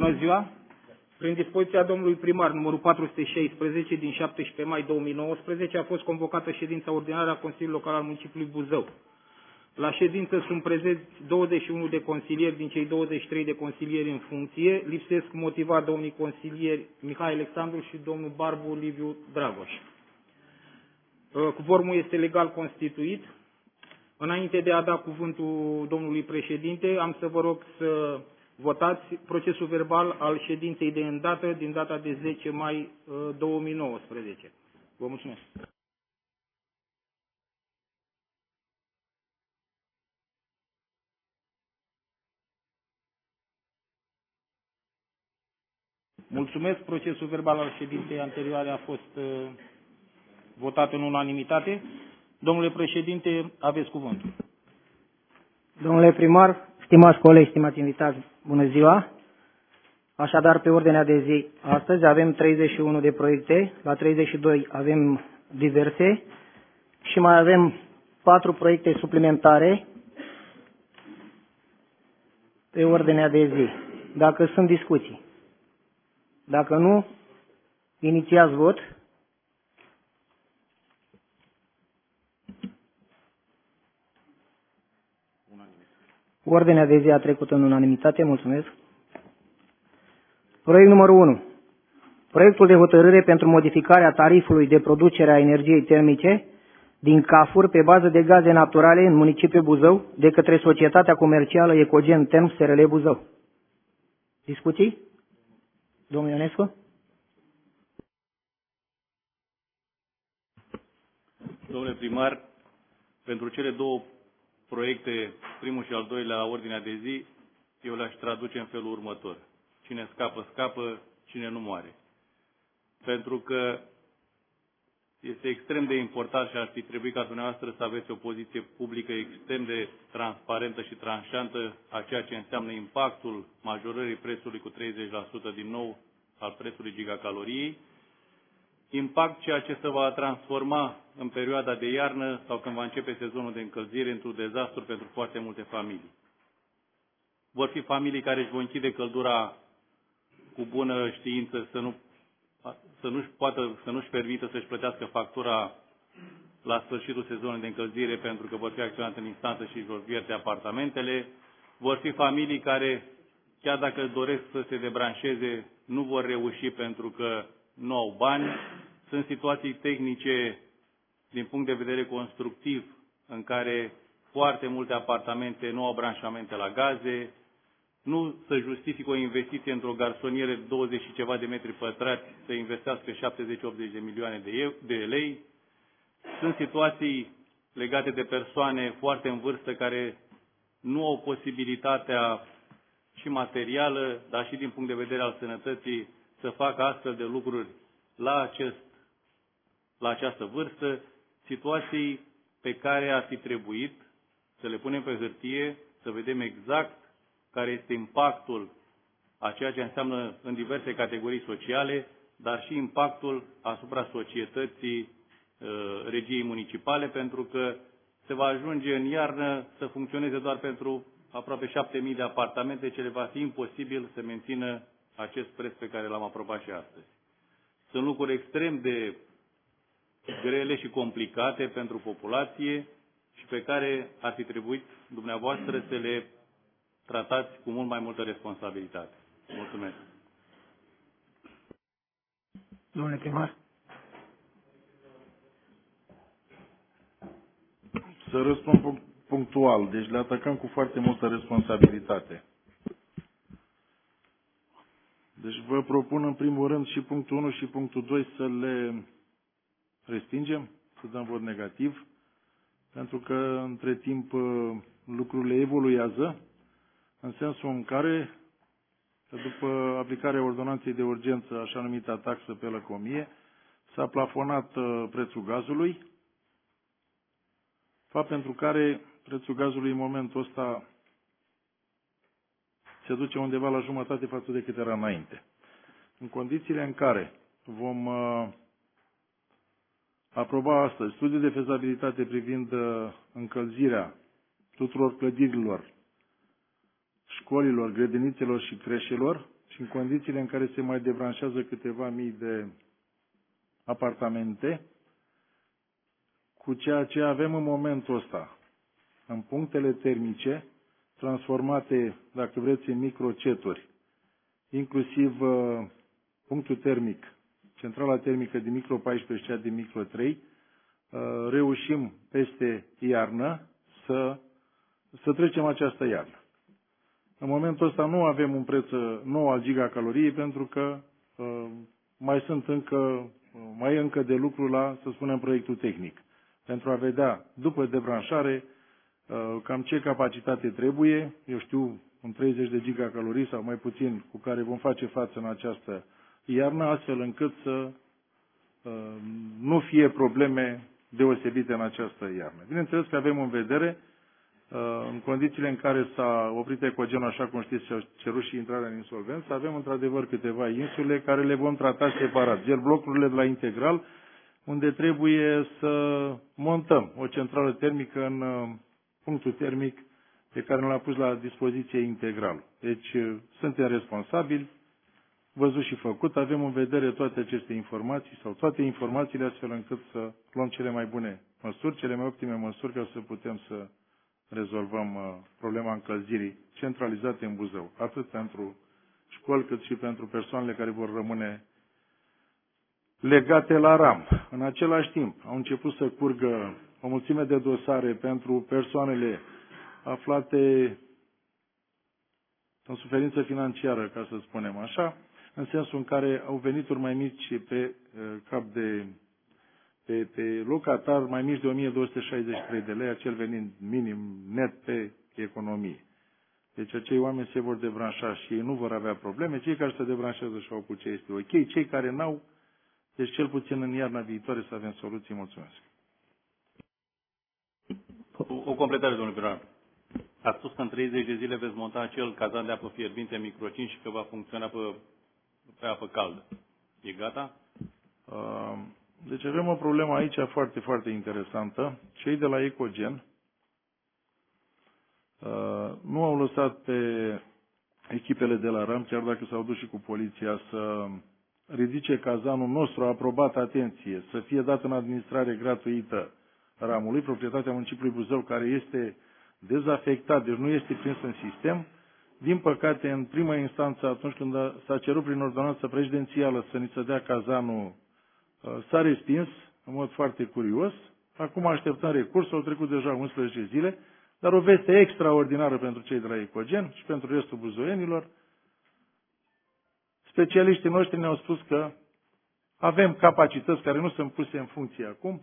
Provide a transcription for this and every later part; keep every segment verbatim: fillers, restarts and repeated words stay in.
Bună ziua! Prin dispoziția domnului primar numărul patru sute șaisprezece din șaptesprezece mai două mii nouăsprezece a fost convocată ședința ordinară a Consiliului Local al municipiului Buzău. La ședință sunt prezenți douăzeci și unu de consilieri din cei douăzeci și trei de consilieri în funcție. Lipsesc motivat domnii consilieri Mihai Alexandru și domnul Barbu Liviu Dragoș. Cuvormul este legal constituit. Înainte de a da cuvântul domnului președinte, am să vă rog să votați procesul verbal al ședinței de îndată din data de zece mai două mii nouăsprezece. Vă mulțumesc. Mulțumesc. Procesul verbal al ședinței anterioare a fost uh, votat în unanimitate. Domnule președinte, aveți cuvântul. Domnule primar, stimați colegi, stimați invitați, bună ziua! Așadar, pe ordinea de zi, astăzi avem treizeci și unu de proiecte, la treizeci și doi avem diverse și mai avem patru proiecte suplimentare pe ordinea de zi. Dacă sunt discuții. Dacă nu, inițiați vot. Ordinea de zi a trecut în unanimitate. Mulțumesc. Proiect numărul unu. Proiectul de hotărâre pentru modificarea tarifului de producere a energiei termice din CAFUR pe bază de gaze naturale în municipiul Buzău de către Societatea Comercială Ecogen Term S R L Buzău. Discuții? Domnul Ionescu? Domnule primar, pentru cele două proiecte, primul și al doilea la ordinea de zi, eu le-aș traduce în felul următor. Cine scapă, scapă, cine nu moare. Pentru că este extrem de important și ar fi trebuit ca dumneavoastră să aveți o poziție publică extrem de transparentă și tranșantă a ceea ce înseamnă impactul majorării prețului cu treizeci la sută din nou al prețului gigacaloriei, impact ceea ce se va transforma în perioada de iarnă sau când va începe sezonul de încălzire într-un dezastru pentru foarte multe familii. Vor fi familii care își vor închide căldura cu bună știință să nu să nu-și poată, să nu-și permită să-și plătească factura la sfârșitul sezonului de încălzire pentru că vor fi acționate în instanță și își vor pierde apartamentele. Vor fi familii care, chiar dacă doresc să se debranșeze, nu vor reuși pentru că nu au bani. Sunt situații tehnice din punct de vedere constructiv în care foarte multe apartamente nu au branșamente la gaze, nu se justifică o investiție într-o garsonieră de douăzeci și ceva de metri pătrați să investească șaptezeci optzeci de milioane de, eu, de lei. Sunt situații legate de persoane foarte în vârstă care nu au posibilitatea și materială, dar și din punct de vedere al sănătății să facă astfel de lucruri la, acest, la această vârstă, situații pe care ar fi trebuit să le punem pe hârtie, să vedem exact care este impactul a ceea ce înseamnă în diverse categorii sociale, dar și impactul asupra societății uh, regiei municipale, pentru că se va ajunge în iarnă să funcționeze doar pentru aproape șapte mii de apartamente, ce le va fi imposibil să mențină acest preț pe care l-am aprobat și astăzi. Sunt lucruri extrem de grele și complicate pentru populație și pe care ar fi trebuit dumneavoastră să le tratați cu mult mai multă responsabilitate. Mulțumesc. Domnule primar. Să răspund punctual. Deci le atacăm cu foarte multă responsabilitate. Deci vă propun în primul rând și punctul unu și punctul doi să le respingem, să dăm vot negativ, pentru că între timp lucrurile evoluează în sensul în care, după aplicarea ordonanței de urgență, așa numită taxă pe lăcomie, s-a plafonat prețul gazului, fapt pentru care prețul gazului în momentul ăsta se duce undeva la jumătate față de cât era înainte. În condițiile în care vom uh, aproba astăzi studiul de fezabilitate privind uh, încălzirea tuturor clădirilor, școlilor, grădinițelor și creșelor și în condițiile în care se mai debranșează câteva mii de apartamente, cu ceea ce avem în momentul ăsta, în punctele termice, transformate, dacă vreți, în microceturi, inclusiv uh, punctul termic, centrala termică din micro paisprezece și cea din micro trei, uh, reușim peste iarnă să, să trecem această iarnă. În momentul ăsta nu avem un preț nou al gigacaloriei pentru că uh, mai sunt încă, uh, mai e încă de lucru la, să spunem, proiectul tehnic. Pentru a vedea, după debranșare, uh, cam ce capacitate trebuie, eu știu, un treizeci de gigacalorii sau mai puțin, cu care vom face față în această iarnă, astfel încât să uh, nu fie probleme deosebite în această iarnă. Bineînțeles că avem în vedere, în condițiile în care s-a oprit Ecogenul, așa cum știți, și a cerut și intrarea în insolvență, avem într-adevăr câteva insule care le vom trata separat. Gel blocurile de la Integral, unde trebuie să montăm o centrală termică în punctul termic pe care l-a pus la dispoziție Integral. Deci suntem responsabili, văzut și făcut, avem în vedere toate aceste informații sau toate informațiile astfel încât să luăm cele mai bune măsuri, cele mai optime măsuri ca să putem să rezolvăm uh, problema încălzirii centralizate în Buzău, atât pentru școli cât și pentru persoanele care vor rămâne legate la RAM. În același timp, au început să curgă o mulțime de dosare pentru persoanele aflate în suferință financiară, ca să spunem așa, în sensul în care au venituri mai mici pe uh, cap de Pe, pe locatar mai mici de o mie două sute șaizeci și trei de lei, acel venind minim net pe economie. Deci acei oameni se vor debranșa și ei nu vor avea probleme. Cei care se debranșează și-au cu ce este ok. Cei care n-au, deci cel puțin în iarna viitoare să avem soluții. Mulțumesc. O, o completare, domnule primar. Ați spus că în treizeci de zile veți monta acel cazan de apă fierbinte micro cinci și că va funcționa pe, pe apă caldă. E gata? Uh, Deci avem o problemă aici foarte, foarte interesantă. Cei de la Ecogen uh, nu au lăsat pe echipele de la RAM, chiar dacă s-au dus și cu poliția, să ridice cazanul nostru aprobat, atenție, să fie dat în administrare gratuită RAM-ului, proprietatea municipiului Buzău, care este dezafectat, deci nu este prins în sistem. Din păcate, în prima instanță, atunci când s-a cerut prin ordonanță prezidențială să ni se dea cazanul, s-a respins în mod foarte curios. Acum așteptăm recurs, au trecut deja unsprezece zile, dar o veste extraordinară pentru cei de la Ecogen și pentru restul buzoienilor. Specialiștii noștri ne-au spus că avem capacități care nu sunt puse în funcție acum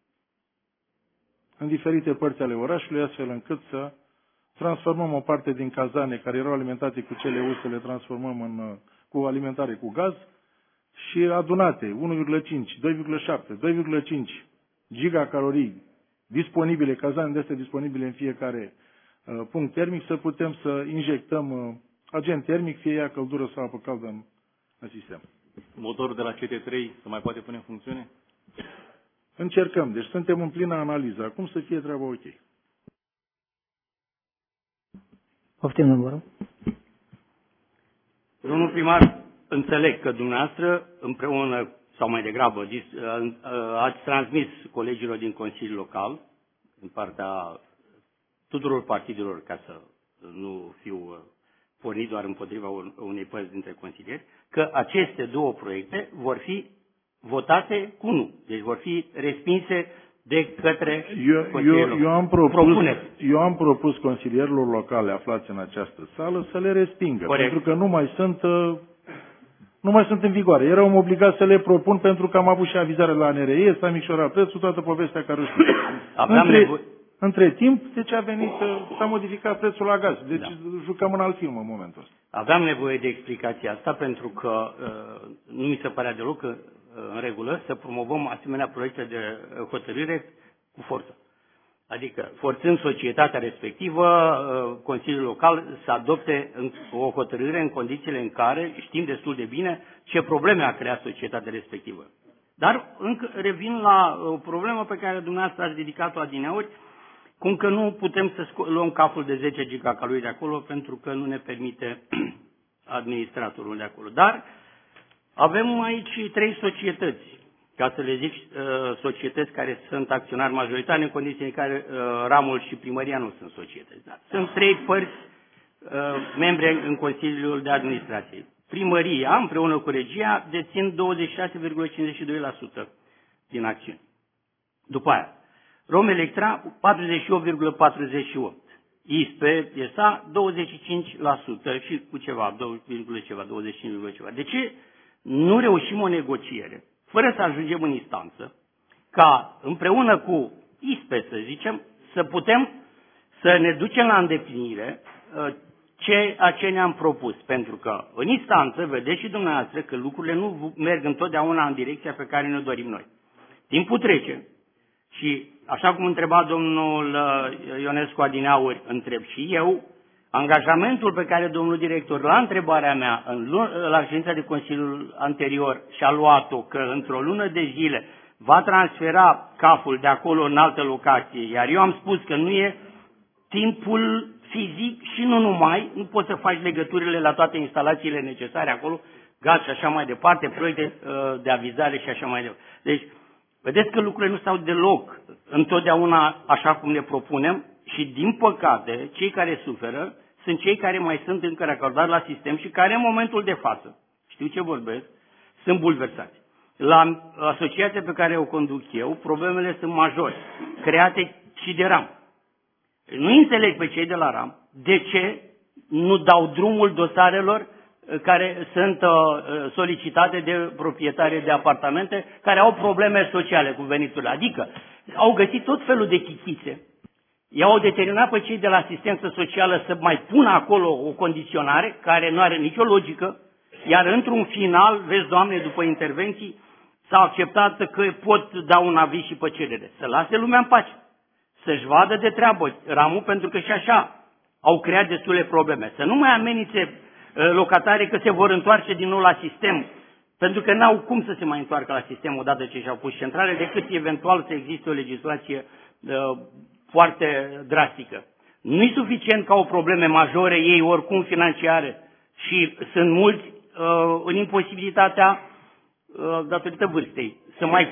în diferite părți ale orașului, astfel încât să transformăm o parte din cazane care erau alimentate cu cele U S, le transformăm în, cu alimentare cu gaz, și adunate unu virgulă cinci, doi virgulă șapte, doi virgulă cinci gigacalorii disponibile, cazane de astea disponibile în fiecare uh, punct termic, să putem să injectăm uh, agent termic, fie ea căldură sau apă caldă în, în sistem. Motorul de la C T trei se mai poate pune în funcțiune? Încercăm, deci suntem în plină analiză. Acum să fie treaba ok. Poftim, numărul. Domnul primar, înțeleg că dumneavoastră, împreună, sau mai degrabă, ați transmis colegilor din Consiliul Local, în partea tuturor partidelor, ca să nu fiu pornit doar împotriva unei părți dintre consilieri, că aceste două proiecte vor fi votate cu nu. Deci vor fi respinse de către eu, eu, eu, am propus, eu am propus consilierilor locale aflați în această sală să le respingă, corect, pentru că nu mai sunt... Nu mai sunt în vigoare. Eram obligat să le propun pentru că am avut și avizare la A N R E, s-a micșorat prețul, toată povestea care o știu. Între, între timp, deci a venit, s-a modificat prețul la gaz. Deci da, jucăm în alt film în momentul ăsta. Aveam nevoie de explicația asta pentru că uh, nu mi se părea deloc uh, în regulă să promovăm asemenea proiecte de hotărâre cu forță. Adică, forțând societatea respectivă, Consiliul Local să adopte o hotărâre în condițiile în care știm destul de bine ce probleme a creat societatea respectivă. Dar încă revin la o problemă pe care dumneavoastră ați ridicat-o adineauri, cum că nu putem să luăm capul de zece gigacalorii de acolo pentru că nu ne permite administratorul de acolo. Dar avem aici trei societăți, ca să le zic societăți care sunt acționari majoritari, în condiții în care ramul și primăria nu sunt societăți. Dar sunt trei părți membre în Consiliul de Administrație. Primăria, împreună cu regia, dețin douăzeci și șase virgulă cincizeci și doi la sută din acțiuni. După aia, Romelectra, patruzeci și opt virgulă patruzeci și opt. I S P E S A, douăzeci și cinci la sută și cu ceva, douăzeci ceva, douăzeci și cinci virgulă ceva. De ce nu reușim o negociere, fără să ajungem în instanță, ca împreună cu I S P E, să zicem, să putem să ne ducem la îndeplinire ce, a ce ne-am propus? Pentru că în instanță vedeți și dumneavoastră că lucrurile nu merg întotdeauna în direcția pe care ne dorim noi. Timpul trece și, așa cum întreba domnul Ionescu adineauri, întreb și eu, angajamentul pe care domnul director, la întrebarea mea, în, la ședința de Consiliul anterior, și-a luat-o că într-o lună de zile va transfera caful de acolo în altă locație, iar eu am spus că nu e timpul fizic și nu numai, nu poți să faci legăturile la toate instalațiile necesare acolo, gaz și așa mai departe, proiecte uh, de avizare și așa mai departe. Deci, vedeți că lucrurile nu stau deloc întotdeauna așa cum ne propunem și, din păcate, cei care suferă sunt cei care mai sunt încă recordați la sistem și care, în momentul de față, știu ce vorbesc, sunt bulversați. La asociația pe care o conduc eu, problemele sunt majore, create și de RAM. Nu înțeleg pe cei de la RAM de ce nu dau drumul dosarelor care sunt solicitate de proprietari de apartamente care au probleme sociale cu veniturile. Adică au găsit tot felul de chichițe. I-au determinat pe cei de la asistență socială să mai pună acolo o condiționare care nu are nicio logică, iar într-un final, vezi, Doamne, după intervenții, s-a acceptat că pot da un aviz și pe cerere. Să lase lumea în pace. Să-și vadă de treabă ramul, pentru că și așa au creat destule probleme. Să nu mai amenințe locatarii că se vor întoarce din nou la sistem, pentru că n-au cum să se mai întoarcă la sistem odată ce și-au pus centrale, decât eventual să existe o legislație uh, foarte drastică. Nu-i suficient ca o probleme majore, ei oricum financiare, și sunt mulți uh, în imposibilitatea, uh, datorită vârstei, să mai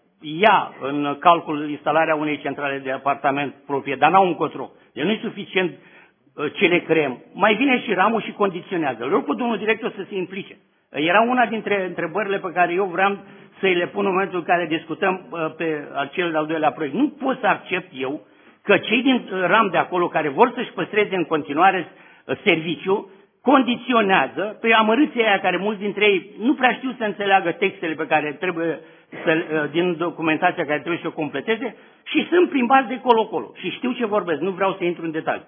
ia în calcul instalarea unei centrale de apartament proprie, dar n-au încotro. Deci nu e suficient uh, ce le creăm. Mai vine și ramul și condiționează. Îl rog pe domnul director să se implice. Era una dintre întrebările pe care eu vreau să-i le pun în momentul în care discutăm uh, pe cel de-al doilea proiect. Nu pot să accept eu că cei din RAM de acolo care vor să-și păstreze în continuare uh, serviciu condiționează pe amărâții aia care mulți dintre ei nu prea știu să înțeleagă textele pe care trebuie să, din documentația care trebuie să o completeze și sunt plimbați de colo-colo și știu ce vorbesc, nu vreau să intru în detalii.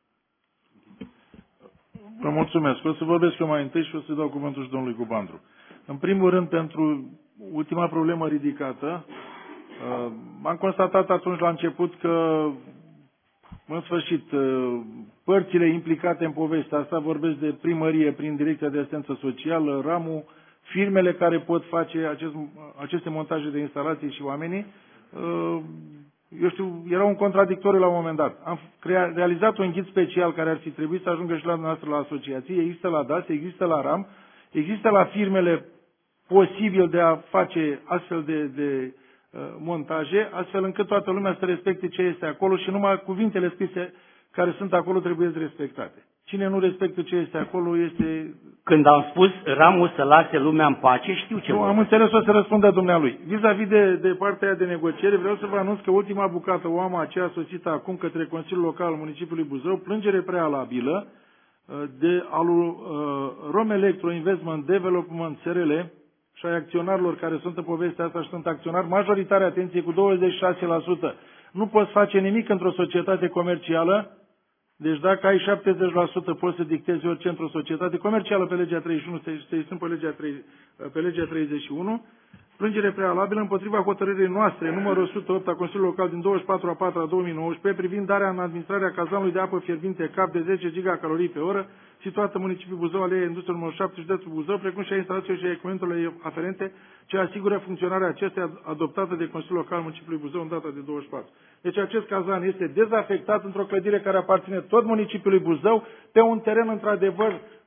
Vă mulțumesc. O să vorbesc eu mai întâi și o să dau cuvântul și domnului Cubandru. În primul rând, pentru ultima problemă ridicată, am constatat atunci la început că, în sfârșit, părțile implicate în povestea asta, vorbesc de primărie prin Direcția de Asistență Socială, ramul, firmele care pot face acest, aceste montaje de instalații și oamenii, eu știu, era un contradictoriu la un moment dat. Am creat, realizat un ghid special care ar fi trebuit să ajungă și la noastră la asociație, există la D A S, există la RAM, există la firmele posibil de a face astfel de, de uh, montaje, astfel încât toată lumea să respecte ce este acolo și numai cuvintele scrise care sunt acolo trebuie respectate. Cine nu respectă ce este acolo este... Când am spus ramul să lase lumea în pace, știu ce Nu, am înțeles, o să răspundă dumnealui. Vis-a-vis de, de partea aia de negociere, vreau să vă anunț că ultima bucată, o am aceea sosită acum către Consiliul Local al Municipiului Buzău, plângere prealabilă de al uh, Romelectro Investment Development S R L și ai acționarilor care sunt în povestea asta și sunt acționari, majoritatea, atenție, cu douăzeci și șase la sută. Nu poți face nimic într-o societate comercială. Deci dacă ai șaptezeci la sută poți să dictezi orice într-o societate comercială pe legea treizeci și unu, să-i sunt pe legea, pe legea treizeci și unu, plângere prealabilă împotriva hotărârii noastre, numărul o sută opt a Consiliului Local din douăzeci și patru a patra a două mii nouăsprezece, privind darea în administrarea cazanului de apă fierbinte cap de zece gigacalorii pe oră, situată în municipiul Buzău, aleea Industriei numărul șapte, județul Buzău, precum și a instalațiilor și a echipamentului aferente, ce asigură funcționarea acesteia adoptată de Consiliul Local al Municipiului Buzău în data de douăzeci și patru. Deci acest cazan este dezafectat într-o clădire care aparține tot municipiului Buzău, pe un teren într-adevăr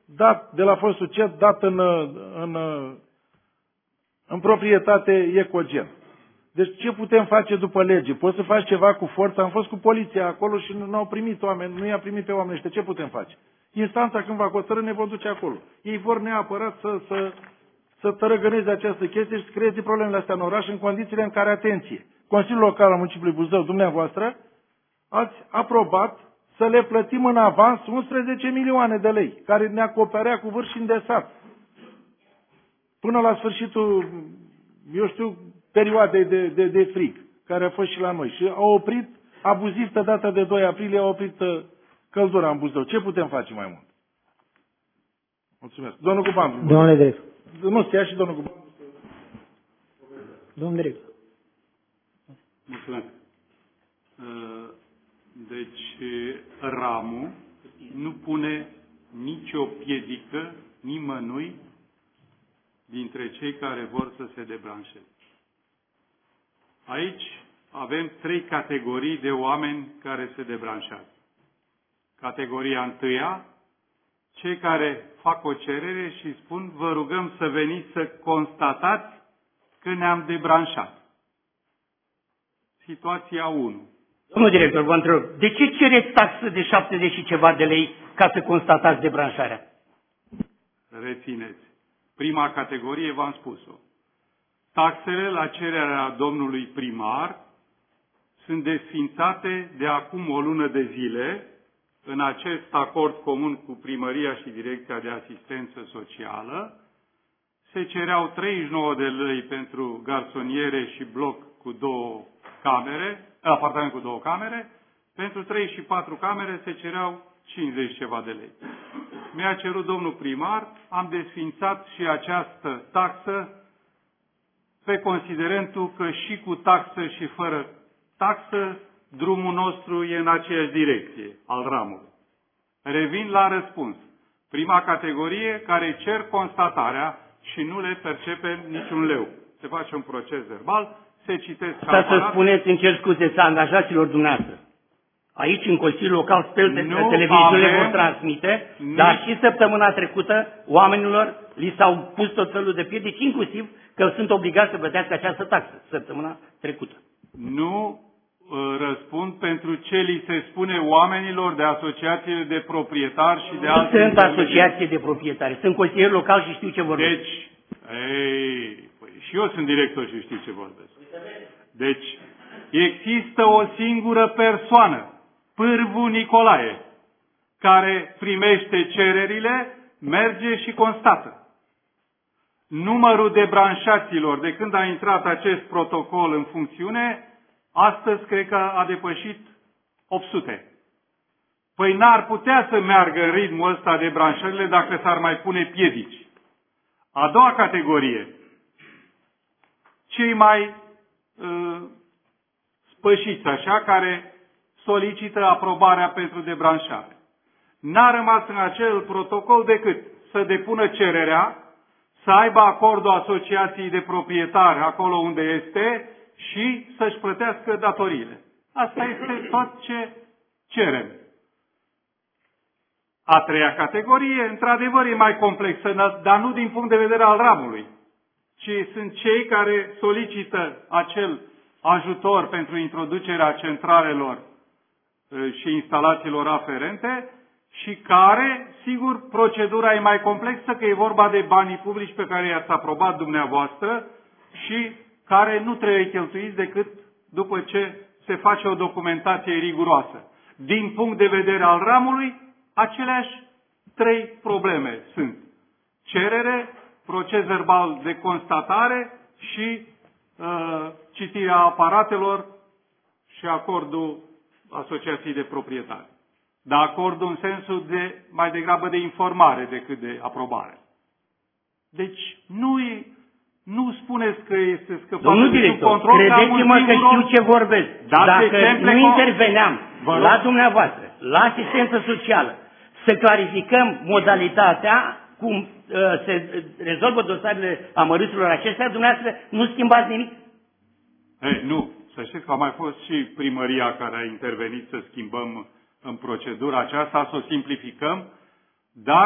dat de la fostul C E T, dat în, în, în proprietate Ecogen. Deci ce putem face după lege? Poți să faci ceva cu forța? Am fost cu poliția acolo și nu au primit oameni, nu i-a primit pe oameni ăștia. Ce putem face? Instanța când va hotărâ ne vor duce acolo. Ei vor neapărat să, să, să tărăgăneze această chestie și să creeze problemele astea în oraș în condițiile în care, atenție, Consiliul Local al Municipiului Buzău, dumneavoastră, ați aprobat să le plătim în avans unsprezece milioane de lei, care ne acoperea cu vârf și îndesat. Până la sfârșitul, eu știu, perioadei de, de, de frig, care a fost și la noi. Și au oprit, abuziv pe data de doi aprilie, au oprit uh, căldura în Buzău. Ce putem face mai mult? Mulțumesc. Domnul Cuban. Domnule direct. Nu, stia și domnul Cuban. Domnul direct. Mulțumesc. Deci, ramul nu pune nicio piedică nimănui dintre cei care vor să se debranșeze. Aici avem trei categorii de oameni care se debranșează. Categoria întâia, cei care fac o cerere și spun, vă rugăm să veniți să constatați că ne-am debranșat. Situația unu. Domnul director, vă întreb, de ce cereți taxă de șaptezeci și ceva de lei ca să constatați debranșarea? Rețineți. Prima categorie v-am spus-o. Taxele la cererea domnului primar sunt desfințate de acum o lună de zile în acest acord comun cu Primăria și Direcția de Asistență Socială. Se cereau treizeci și nouă de lei pentru garsoniere și bloc cu două camere, apartament cu două camere, pentru trei și patru camere se cereau cincizeci ceva de lei. Mi-a cerut domnul primar, am desfințat și această taxă pe considerentul că și cu taxă și fără taxă, drumul nostru e în aceeași direcție, al ramului. Revin la răspuns. Prima categorie care cer constatarea și nu le percepe niciun leu. Se face un proces verbal, se citesc... Asta să spuneți, îmi cer scuze, să angajaților dumneavoastră. Aici, în Consiliul Local, sper că televiziunile vor transmite, nici... dar și săptămâna trecută, oamenilor li s-au pus tot felul de piedici, inclusiv că sunt obligați să plătească această taxă, săptămâna trecută. Nu răspund pentru ce li se spune oamenilor de asociațiile de proprietari și de alte... Nu sunt asociații de proprietari, sunt consilier local și știu ce vorbesc. Deci, ei, păi, și eu sunt director și știu ce vorbesc. Deci, există o singură persoană, Pârvu Nicolae, care primește cererile, merge și constată. Numărul de branșaților de când a intrat acest protocol în funcțiune, astăzi cred că a depășit opt sute. Păi n-ar putea să meargă în ritmul ăsta de branșările dacă s-ar mai pune piedici. A doua categorie, cei mai uh, spășiți așa, care solicită aprobarea pentru debranșare. N-a rămas în acel protocol decât să depună cererea, să aibă acordul asociației de proprietari acolo unde este și să-și plătească datoriile. Asta este tot ce cerem. A treia categorie, într-adevăr, e mai complexă, dar nu din punct de vedere al ramului, ci sunt cei care solicită acel ajutor pentru introducerea centralelor și instalațiilor aferente și care, sigur, procedura e mai complexă, că e vorba de banii publici pe care i-ați aprobat dumneavoastră și care nu trebuie cheltuiți decât după ce se face o documentație riguroasă. Din punct de vedere al ramului, aceleași trei probleme sunt: cerere, proces verbal de constatare și uh, citirea aparatelor și acordul asociației de proprietari. Dar acordul în sensul de mai degrabă de informare decât de aprobare. Deci nu e, nu spuneți că este scăpat de sub control. Credeți-mă că știu ce vorbesc. Dacă nu interveneam la dumneavoastră, la asistență socială, să clarificăm modalitatea cum uh, se rezolvă dosarele amărâților acestea, dumneavoastră nu schimbați nimic? Ei, nu. Să știți că a mai fost și primăria care a intervenit să schimbăm în procedura aceasta, să o simplificăm, dar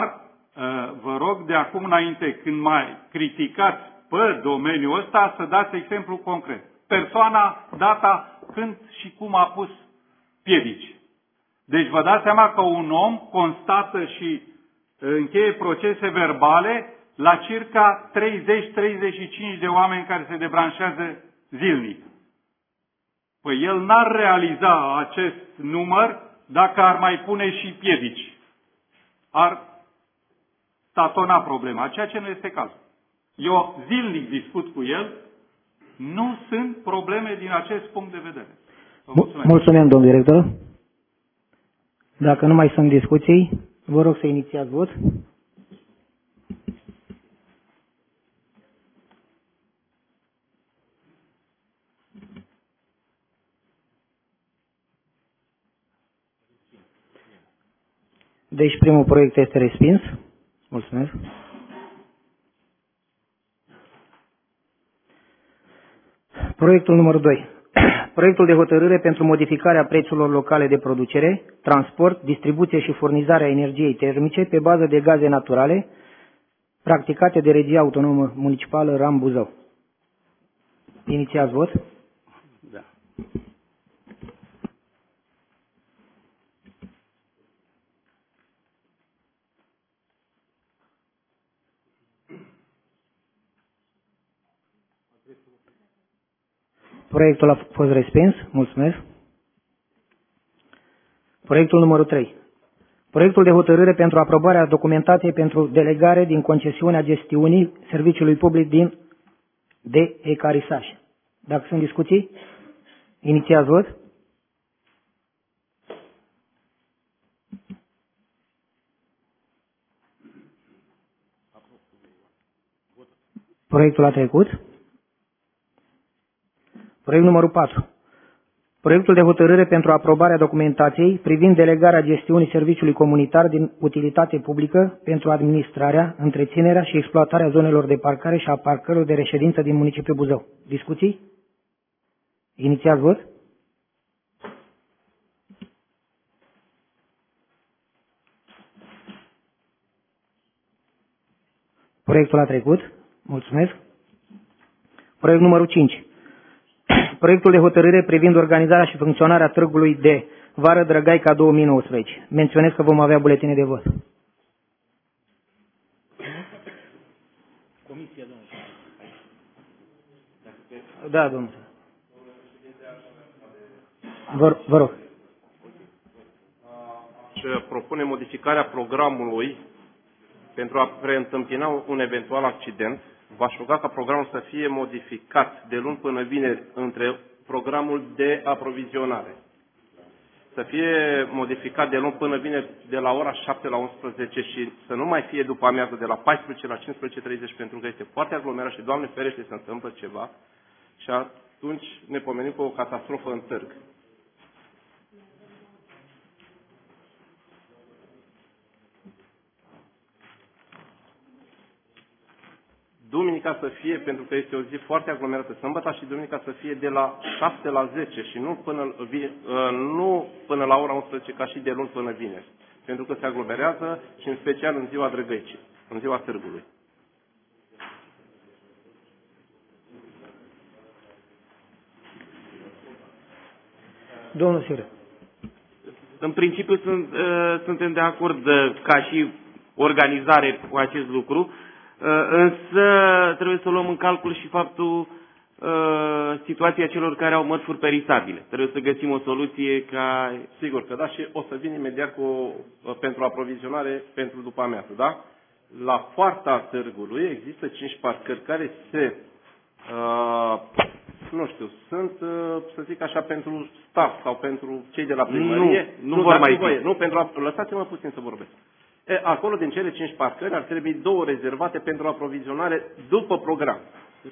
vă rog de acum înainte, când mai criticați pe domeniul ăsta, să dați exemplu concret. Persoana, data, când și cum a pus piedici. Deci vă dați seama că un om constată și încheie procese verbale la circa treizeci treizeci și cinci de oameni care se debranșează zilnic. Păi el n-ar realiza acest număr dacă ar mai pune și piedici. Ar tatona problema, ceea ce nu este cazul. Eu zilnic discut cu el, nu sunt probleme din acest punct de vedere. Vă mulțumesc. Mulțumim, domnul director. Dacă nu mai sunt discuții, vă rog să inițiați vot. Deci primul proiect este respins. Mulțumesc. Proiectul numărul doi. Proiectul de hotărâre pentru modificarea prețurilor locale de producere, transport, distribuție și furnizare a energiei termice pe bază de gaze naturale, practicate de Regia Autonomă Municipală Ram Buzău. Inițiați vot. Da. Proiectul a fost respins. Mulțumesc. Proiectul numărul trei. Proiectul de hotărâre pentru aprobarea documentației pentru delegare din concesiunea gestiunii serviciului public din de ecarisaj. Dacă sunt discuții, inițiați vot. Proiectul a trecut. Proiect numărul patru. Proiectul de hotărâre pentru aprobarea documentației privind delegarea gestiunii serviciului comunitar din utilitate publică pentru administrarea, întreținerea și exploatarea zonelor de parcare și a parcărilor de reședință din municipiul Buzău. Discuții? Inițiați vot. Proiectul a trecut. Mulțumesc. Proiect numărul cinci. Proiectul de hotărâre privind organizarea și funcționarea Târgului de Vară Drăgaica două mii nouăsprezece. Menționez că vom avea buletine de vot. Comisia, domnule. Da, domnule. Vă, vă rog. Și propune modificarea programului pentru a preîntâmpina un eventual accident. V-aș ruga ca programul să fie modificat de luni până vineri între programul de aprovizionare. Să fie modificat de luni până vineri de la ora șapte la unsprezece și să nu mai fie după amiază de la paisprezece la cincisprezece treizeci pentru că este foarte aglomerat și, Doamne ferește, se întâmplă ceva și atunci ne pomenim cu o catastrofă în târg. Duminica să fie, pentru că este o zi foarte aglomerată, sâmbătă și duminica să fie de la șapte la zece și nu până, nu până la ora unsprezece ca și de luni până vineri. Pentru că se aglomerează și în special în ziua Drăgăicii, în ziua târgului. Domnul Sire. În principiu sunt, uh, suntem de acord uh, ca și organizare cu acest lucru. Însă trebuie să luăm în calcul și faptul, uh, situația celor care au mărfuri perisabile. Trebuie să găsim o soluție ca... Sigur că da, și o să vin imediat cu, pentru aprovizionare pentru după amiază, da? La poarta târgului există cinci parcări care se, uh, nu știu, sunt, uh, să zic așa, pentru staff sau pentru cei de la primărie. Nu, nu, nu vor mai fi. Nu, pentru a, lăsați-mă puțin să vorbesc. E, acolo, din cele cinci parcări, ar trebui două rezervate pentru aprovizionare după program.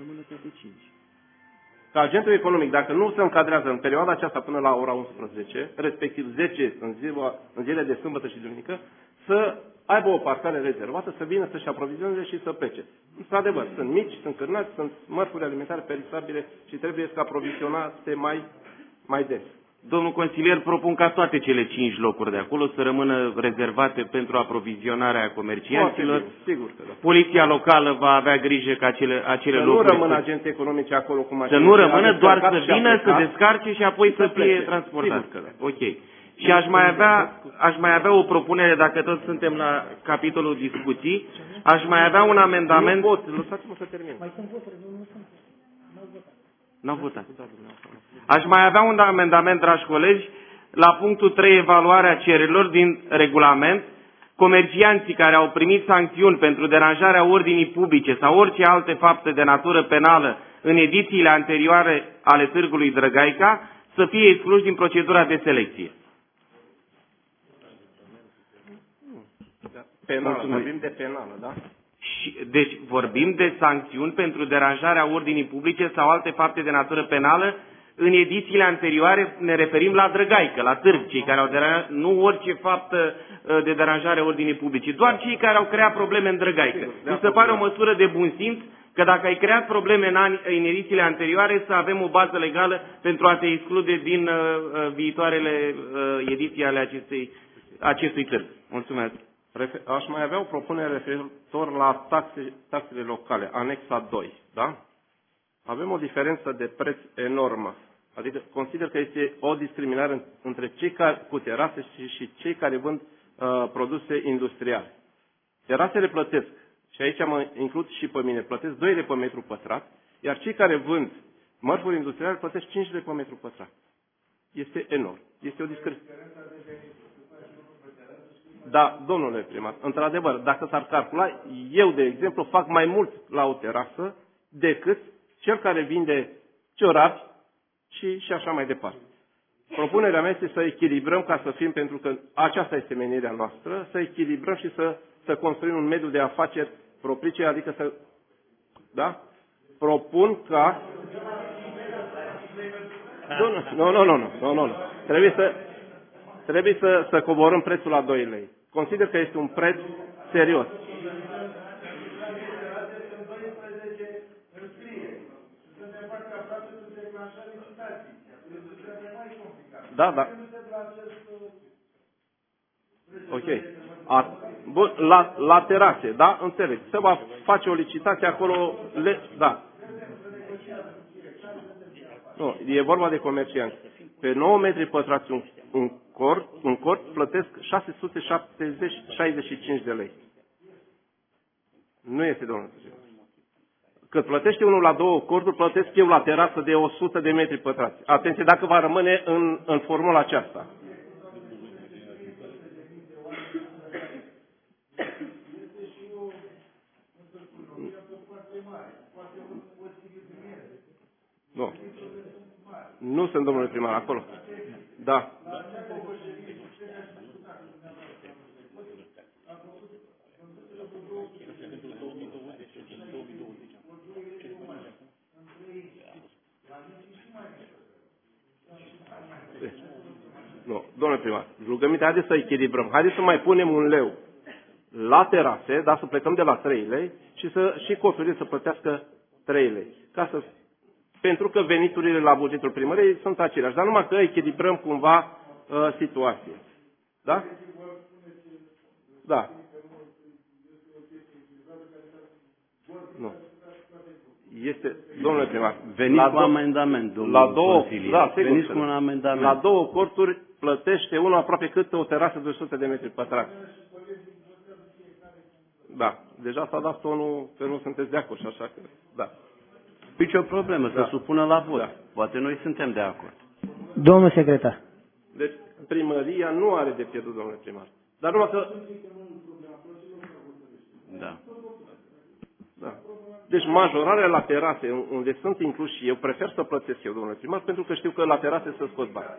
Ca agentul economic, dacă nu se încadrează în perioada aceasta până la ora unsprezece, respectiv zece în, ziua, în zile de sâmbătă și duminică, să aibă o parcare rezervată, să vină să-și aprovizioneze și să plece. Într-adevăr, sunt mici, sunt cârnați, sunt mărfuri alimentare perisabile și trebuie să aprovizionate mai, mai des. domnul consilier, propun ca toate cele cinci locuri de acolo să rămână rezervate pentru aprovizionarea comercianților. Sigur că da. Poliția locală va avea grijă ca acele, acele să locuri... nu rămână agenți economici acolo cum Să nu rămână, doar să vină, să descarce și apoi să fie transportat. Sigur că da. Ok. Și aș mai avea, aș mai avea o propunere, dacă tot suntem la capitolul discuții, aș mai avea un amendament... Nu pot, lăsați-mă să termin. Mai sunt voturi, nu sunt. N-au votat. Aș mai avea un amendament, dragi colegi, la punctul trei, evaluarea cererilor din regulament. Comercianții care au primit sancțiuni pentru deranjarea ordinii publice sau orice alte fapte de natură penală în edițiile anterioare ale Târgului Drăgaica să fie excluși din procedura de selecție. Penală, vorbim de penală, da? Și, deci vorbim de sancțiuni pentru deranjarea ordinii publice sau alte fapte de natură penală. În edițiile anterioare ne referim la Drăgaică, la târg, cei care au deranjat, nu orice faptă de deranjare a ordinii publice, doar cei care au creat probleme în Drăgaică. Mi se pare o măsură de bun simț că dacă ai creat probleme în, ani, în edițiile anterioare, să avem o bază legală pentru a te exclude din uh, viitoarele uh, ediții ale acestei, acestui târg. Mulțumesc. Aș mai avea o propunere referitor la taxe, taxele locale, anexa doi, da? Avem o diferență de preț enormă. Adică consider că este o discriminare între cei care, cu terase și, și cei care vând uh, produse industriale. Terasele plătesc, și aici mă includ și pe mine, plătesc doi lei pe metru pătrat, iar cei care vând mărfuri industriale plătesc cinci lei pe metru pătrat. Este enorm. Este o discriminare. Da, domnule primar, într-adevăr, dacă s-ar calcula, eu, de exemplu, fac mai mult la o terasă decât cel care vinde ciorapi și, și așa mai departe. Propunerea mea este să echilibrăm ca să fim, pentru că aceasta este menirea noastră, să echilibrăm și să, să construim un mediu de afaceri propice, adică să... Da? Propun ca... Nu, nu, nu, nu, nu, nu, nu. Trebuie să, trebuie să, să coborâm prețul la doi lei. Consider că este un preț serios. Da, da. Ok. A, bun, la, la terase, da? Înțeleg. Se va face o licitație acolo, le, da. Nu, e vorba de comercianți. Pe nouă metri pătrați un, un cort, un cort plătesc șase sute șaizeci și cinci de lei. Nu este, domnule. Cât plătește unul la două corturi, plătesc eu la terasă de o sută de metri pătrați. Atenție dacă va rămâne în, în formula aceasta. Nu. Nu sunt, domnule primar, acolo. Da. Nu, domnule primar, rugămintea, haideți să echilibrăm. Haideți să mai punem un leu la terase, dar să plecăm de la trei lei și să și costurile să plătească trei lei. Ca să, pentru că veniturile la bugetul primăriei sunt aceleași, dar numai că echilibrăm cumva uh, situația. Da? Da. Nu. Este, domnule primar, veniți cu amendament, domnule la două, consilier. Da, sigur, veniți cu un amendament. La două corturi plătește unul aproape cât o terasă de o sută de metri pătrați. Da, deja s-a dat tonul că nu sunteți de acord și așa că, da. Nici o problemă, da. să supună la vot. Da. Poate noi suntem de acord. Domnul secretar. Deci primăria nu are de pierdut, domnule primar. Dar numai că... Da. Da. Deci majorarea la terase, unde sunt inclus și eu, prefer să plătesc eu, domnule primar, pentru că știu că la terase să scot bani.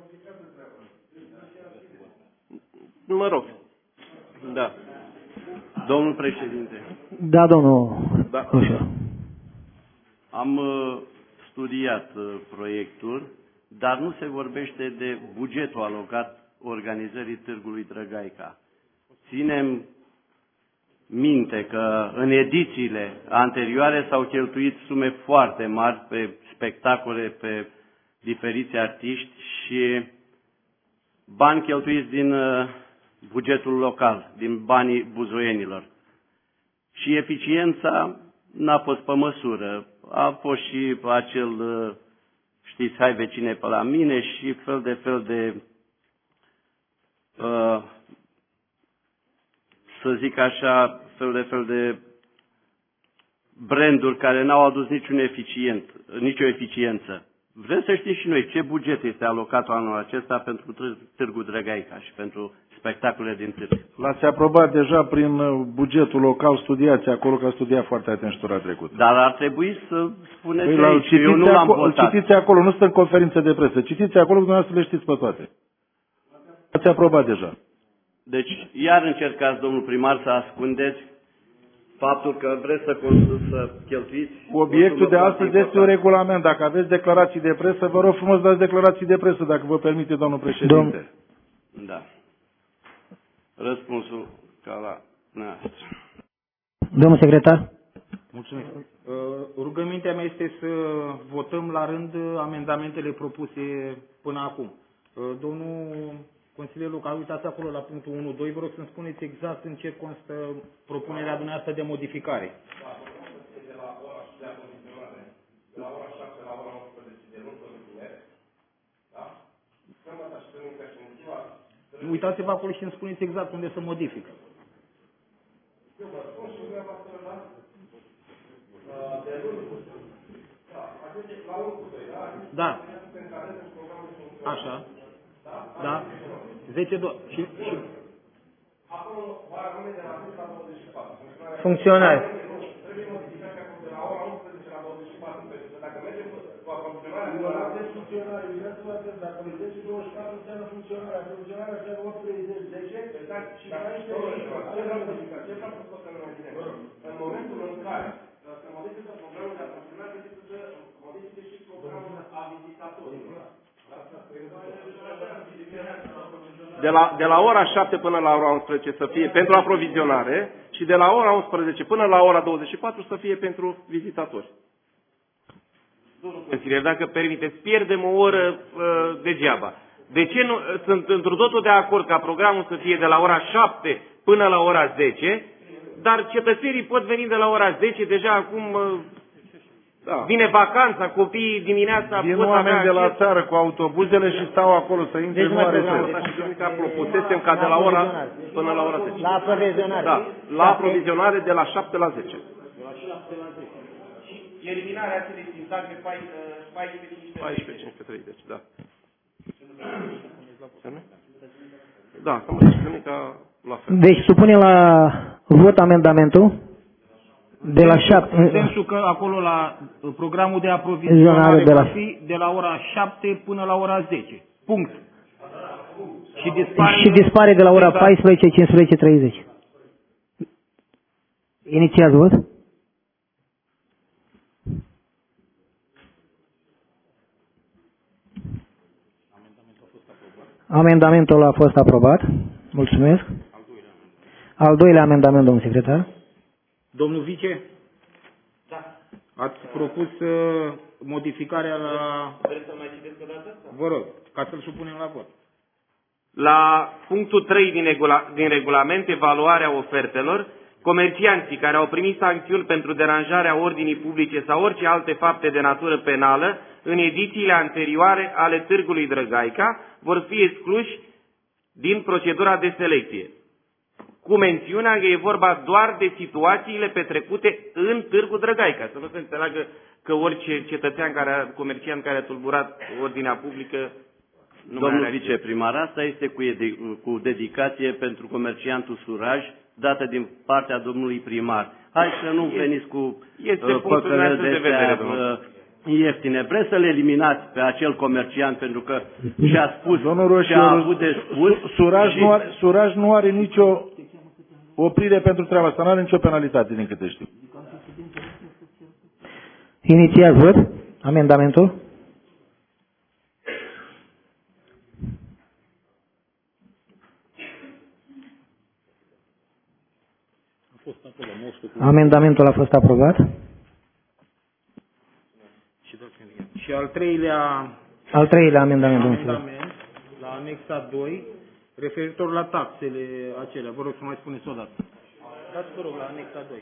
Mă rog. Da. Domnul președinte. Da, domnul da. Crușă. Am uh, studiat uh, proiectul, dar nu se vorbește de bugetul alocat organizării Târgului Drăgaica. Ținem minte că în edițiile anterioare s-au cheltuit sume foarte mari pe spectacole, pe diferiți artiști și bani cheltuiți din bugetul local, din banii buzoienilor. Și eficiența n-a fost pe măsură. A fost și acel, știți, hai vecine pe la mine și fel de fel de, uh, să zic așa, fel de fel de branduri care n-au adus niciun eficient, nicio eficiență. Vrem să știm și noi ce buget este alocat anul acesta pentru Târgu Drăgaica și pentru spectacole din târg. L-ați aprobat deja prin bugetul local, studiați acolo, că a studiat foarte atent și tura trecută. Dar ar trebui să spuneți păi, aici, eu nu l-am votat. Citiți acolo, nu stă în conferință de presă, citiți acolo, dumneavoastră le știți pe toate. Ați aprobat deja. Deci, iar încercați, domnul primar, să ascundeți faptul că vreți să, să cheltuiți... Obiectul de astăzi este un regulament. Dacă aveți declarații de presă, vă rog frumos dați declarații de presă, dacă vă permite, domnul președinte. Domn... Da. Răspunsul ca la noastră. Domnul secretar? Mulțumesc. Rugămintea mea este să votăm la rând amendamentele propuse până acum. Domnul consilier local, uitați acolo la punctul unu doi, vă rog să-mi spuneți exact în ce constă propunerea dumneavoastră de modificare. De la ora și de acondiționare, de la ora șapte la ora unsprezece de luni până vineri, da? Sâmbătă și duminică și în ziua... Uitați-vă acolo și îmi spuneți exact unde să modific. Eu vă spun și dumneavoastră, da? De luni, da, ajunge la unu cu doi, da? Da. Așa. Da? zece doi. Și, și... Acolo va rămâne de la zece la douăzeci și patru. Funcționare. Trebuie modificat acolo de la ora unsprezece la douăzeci și patru, pentru că dacă mergem cu aproximarea... Nu aveți funcționare, uitați-vă atent, dacă vedeți douăzeci și patru înseamnă funcționarea, funcționarea înseamnă opt treizeci, zece, exact, și aici ce vreau modificat, ce vreau să spun să rămâne bine. În momentul în care se modifică programul de aproximare, trebuie să modifice și programul a vizitatorilor. De la, de la ora șapte până la ora unsprezece să fie pentru aprovizionare și de la ora unsprezece până la ora douăzeci și patru să fie pentru vizitatori. Domnul consilier, dacă permiteți, pierdem o oră uh, degeaba. De ce nu? Sunt într totul de acord ca programul să fie de la ora șapte până la ora zece, dar cetățenii pot veni de la ora zece, deja acum... Uh, Da. Vine vacanța, copiii dimineața... Vin oameni de la țară cu autobuzele și stau acolo să intre deci în mare. Ca propusesem ca de la ora până la ora zece. La aprovizionare. Da, la aprovizionare de la șapte la zece. De la șapte la zece. Și eliminarea acelei sintagme paisprezece paisprezece treizeci, da. Da, să mă zici ca la fel. Deci supune la vot amendamentul. De la șapte. În sensul că acolo la programul de aprovizionare de la... va fi de la ora șapte până la ora zece. Punct. Și dispare, și dispare de la ora paisprezece, cincisprezece, treizeci. Inițiați vot. Amendamentul a fost aprobat. Mulțumesc. Al doilea amendament, domnul secretar. Domnul vice? Da. Ați propus uh, modificarea la... Vreți să mai citesc o dată? Vă rog, ca să-l supunem la vot. La punctul trei din, regula, din regulament, evaluarea ofertelor, comercianții care au primit sancțiuni pentru deranjarea ordinii publice sau orice alte fapte de natură penală în edițiile anterioare ale Târgului Drăgaica vor fi excluși din procedura de selecție. Cu mențiunea că e vorba doar de situațiile petrecute în Târgu Drăgaica. Să nu se înțeleagă că orice cetățean, care a, comerciant care a tulburat ordinea publică nu Domnul mai are viceprimar, asta este cu, cu dedicație pentru comerciantul Suraj, dată din partea domnului primar. Hai să nu este, veniți cu este uh, păcălări de, de vedere, uh, ieftine. Vreți să-l eliminați pe acel comerciant pentru că și-a spus ce a avut de spus? Suraj, și... nu are, Suraj nu are nicio oprire pentru treaba asta, nu are nicio penalitate, din câte știu. Inițiați vot. Amendamentul. Amendamentul a fost aprobat. Și al treilea Al treilea amendament, domnule. Amendament la anexa doi, referitor la taxele acelea. Vă rog să mai spuneți o dată. Dați, vă rog, la anexa doi.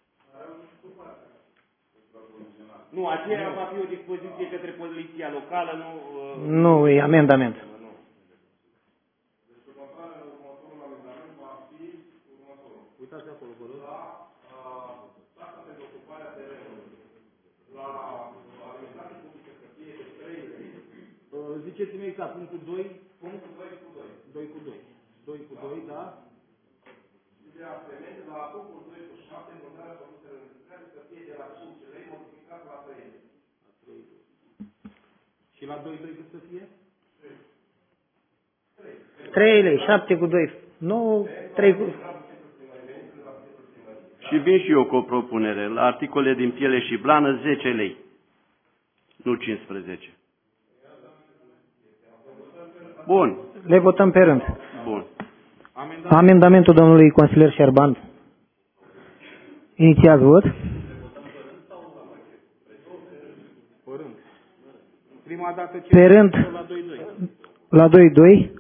Nu, aceea va fi o dispoziție către poliția locală, nu... Uh... Nu, e amendament. Uitați acolo, vă rog. Ziceți-mi exact, punctul doi, punctul doi cu doi. doi cu doi. doi cu doi, da? De asemenea, la punctul doi cu șapte, vânzarea produselor necesare să fie de la cinci lei modificat la trei lei. Și la doi doi cât să fie? trei lei, șapte cu doi, nouă, trei cu... Și vin și eu cu o propunere. La articole din piele și blană, zece lei. Nu cincisprezece. Bun. Le votăm pe rând. Bun. Amendamentul domnului consilier Șerban. Inițiați vot. Prima dată ce pe rând la doi doi. La doi doi.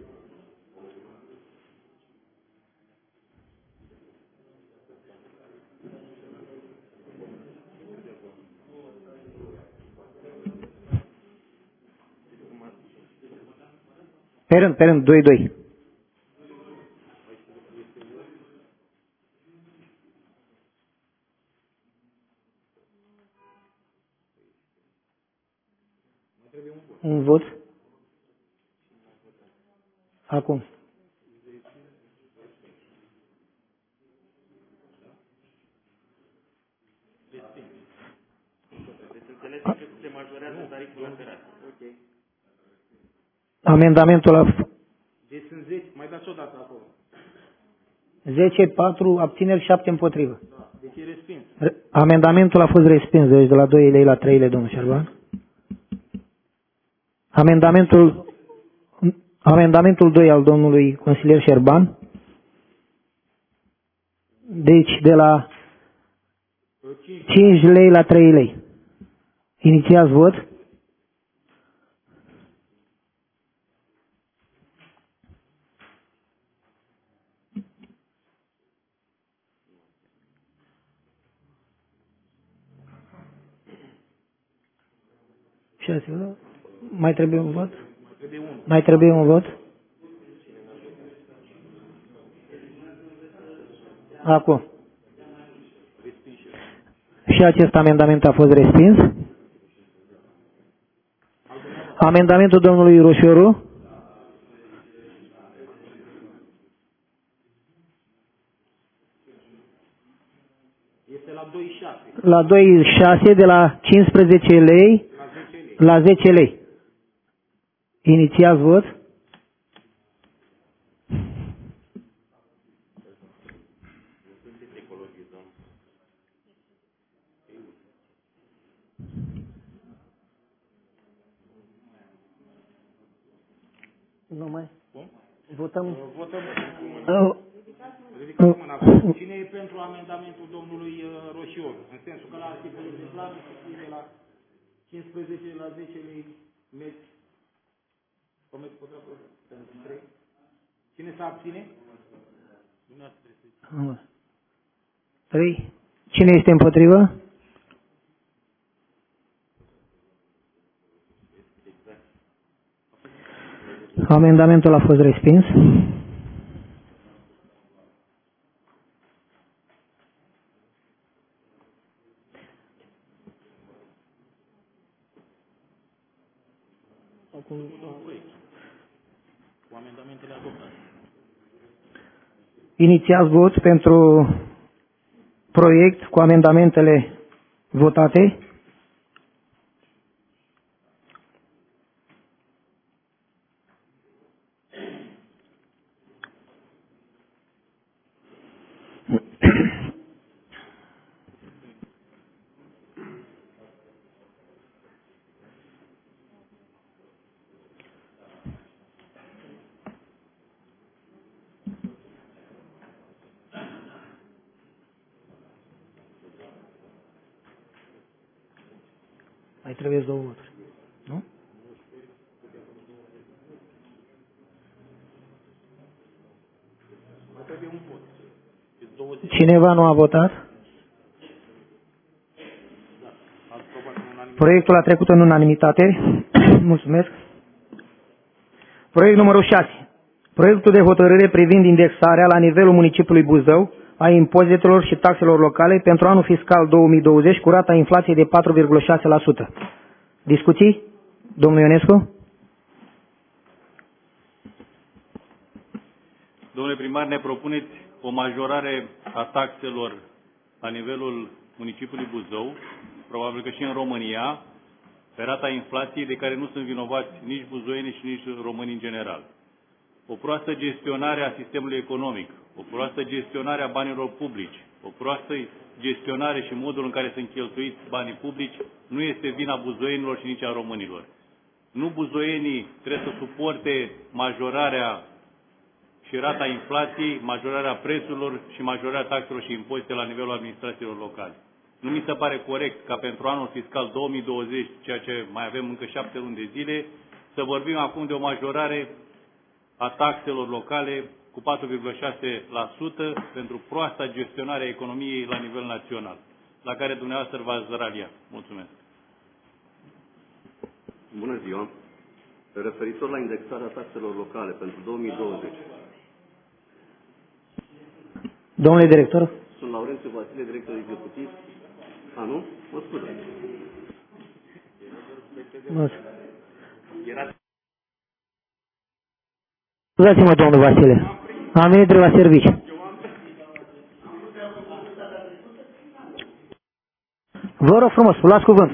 Pe rând, pe rând, doi doi. Un vot. Acum. Amendamentul la... Deci sunt zece, mai dați o dată acolo. zece, patru, abțineri, șapte împotrivă. Da, deci e respins. Amendamentul a fost respins, deci de la doi lei la trei lei, domnul Șerban. Amendamentul, amendamentul doi al domnului consilier Șerban. Deci de la cinci lei la trei lei. Inițiați vot. șase, mai trebuie un vot? Mai trebuie un vot? Acum. Și acest amendament a fost respins. Amendamentul domnului Roșioru. Este la doi șase. La doi șase de la cincisprezece lei la zece lei. Inițiați vot. Nu mai. Votăm. Votăm. Uh, Ridicăm mâna. Cine e pentru amendamentul domnului Roșior? În sensul că la articolul de plan de la cincisprezece la zece lei metri. Comerț pătrat pentru trei. Cine se abține? trei. Cine este împotrivă? Amendamentul a fost respins. Acum, cu amendamentele adoptate. Inițiați vot pentru proiect cu amendamentele votate. Mai trebuie două voturi. Nu? Cineva nu a votat? Proiectul a trecut în unanimitate. Mulțumesc. Proiect numărul șase. Proiectul de hotărâre privind indexarea la nivelul municipiului Buzău a impozitelor și taxelor locale pentru anul fiscal două mii douăzeci cu rata inflației de patru virgulă șase la sută. Discuții? Domnul Ionescu? Domnule primar, ne propuneți o majorare a taxelor la nivelul municipiului Buzău, probabil că și în România, pe rata inflației de care nu sunt vinovați nici buzoienii și nici românii în general. O proastă gestionare a sistemului economic, o proastă gestionare a banilor publici, o proastă gestionare și modul în care sunt cheltuiți banii publici nu este vina buzoienilor și nici a românilor. Nu buzoienii trebuie să suporte majorarea și rata inflației, majorarea prețurilor și majorarea taxelor și impozite la nivelul administrațiilor locale. Nu mi se pare corect ca pentru anul fiscal două mii douăzeci, ceea ce mai avem încă șapte luni de zile, să vorbim acum de o majorare a taxelor locale cu patru virgulă șase la sută pentru proasta gestionare a economiei la nivel național, la care dumneavoastră v-ați raliat. Mulțumesc. Bună ziua. Referitor la indexarea taxelor locale pentru două mii douăzeci. Domnule director? Sunt Laurențiu Vasile, director executiv. A, nu? Mă scuze. Scuzați-mă, domnul Vasile. Am venit de la serviciu. Vă rog frumos, luați cuvânt.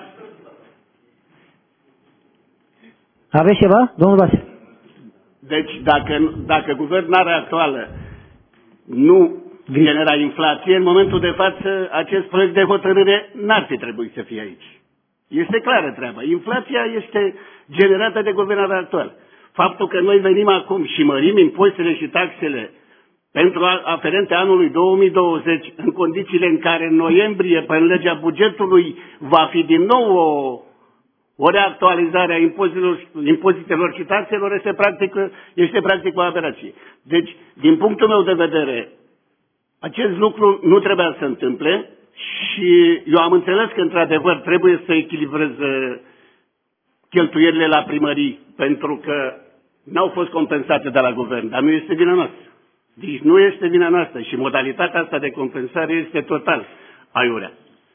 Aveți ceva, domnul Vasile? Deci, dacă, dacă guvernarea actuală nu genera inflație, în momentul de față, acest proiect de hotărâre n-ar fi trebuit să fie aici. Este clară treaba. Inflația este generată de guvernarea actuală. Faptul că noi venim acum și mărim impozitele și taxele pentru aferente anului două mii douăzeci, în condițiile în care în noiembrie, pe legea bugetului, va fi din nou o, o reactualizare a impozitelor, impozitelor și taxelor, este practic, este practic o aberație. Deci, din punctul meu de vedere, acest lucru nu trebuia să se întâmple și eu am înțeles că, într-adevăr, trebuie să echilibreze cheltuielile la primării, pentru că n-au fost compensate de la guvern, dar nu este vina noastră. Deci nu este vina noastră și modalitatea asta de compensare este total aiurea.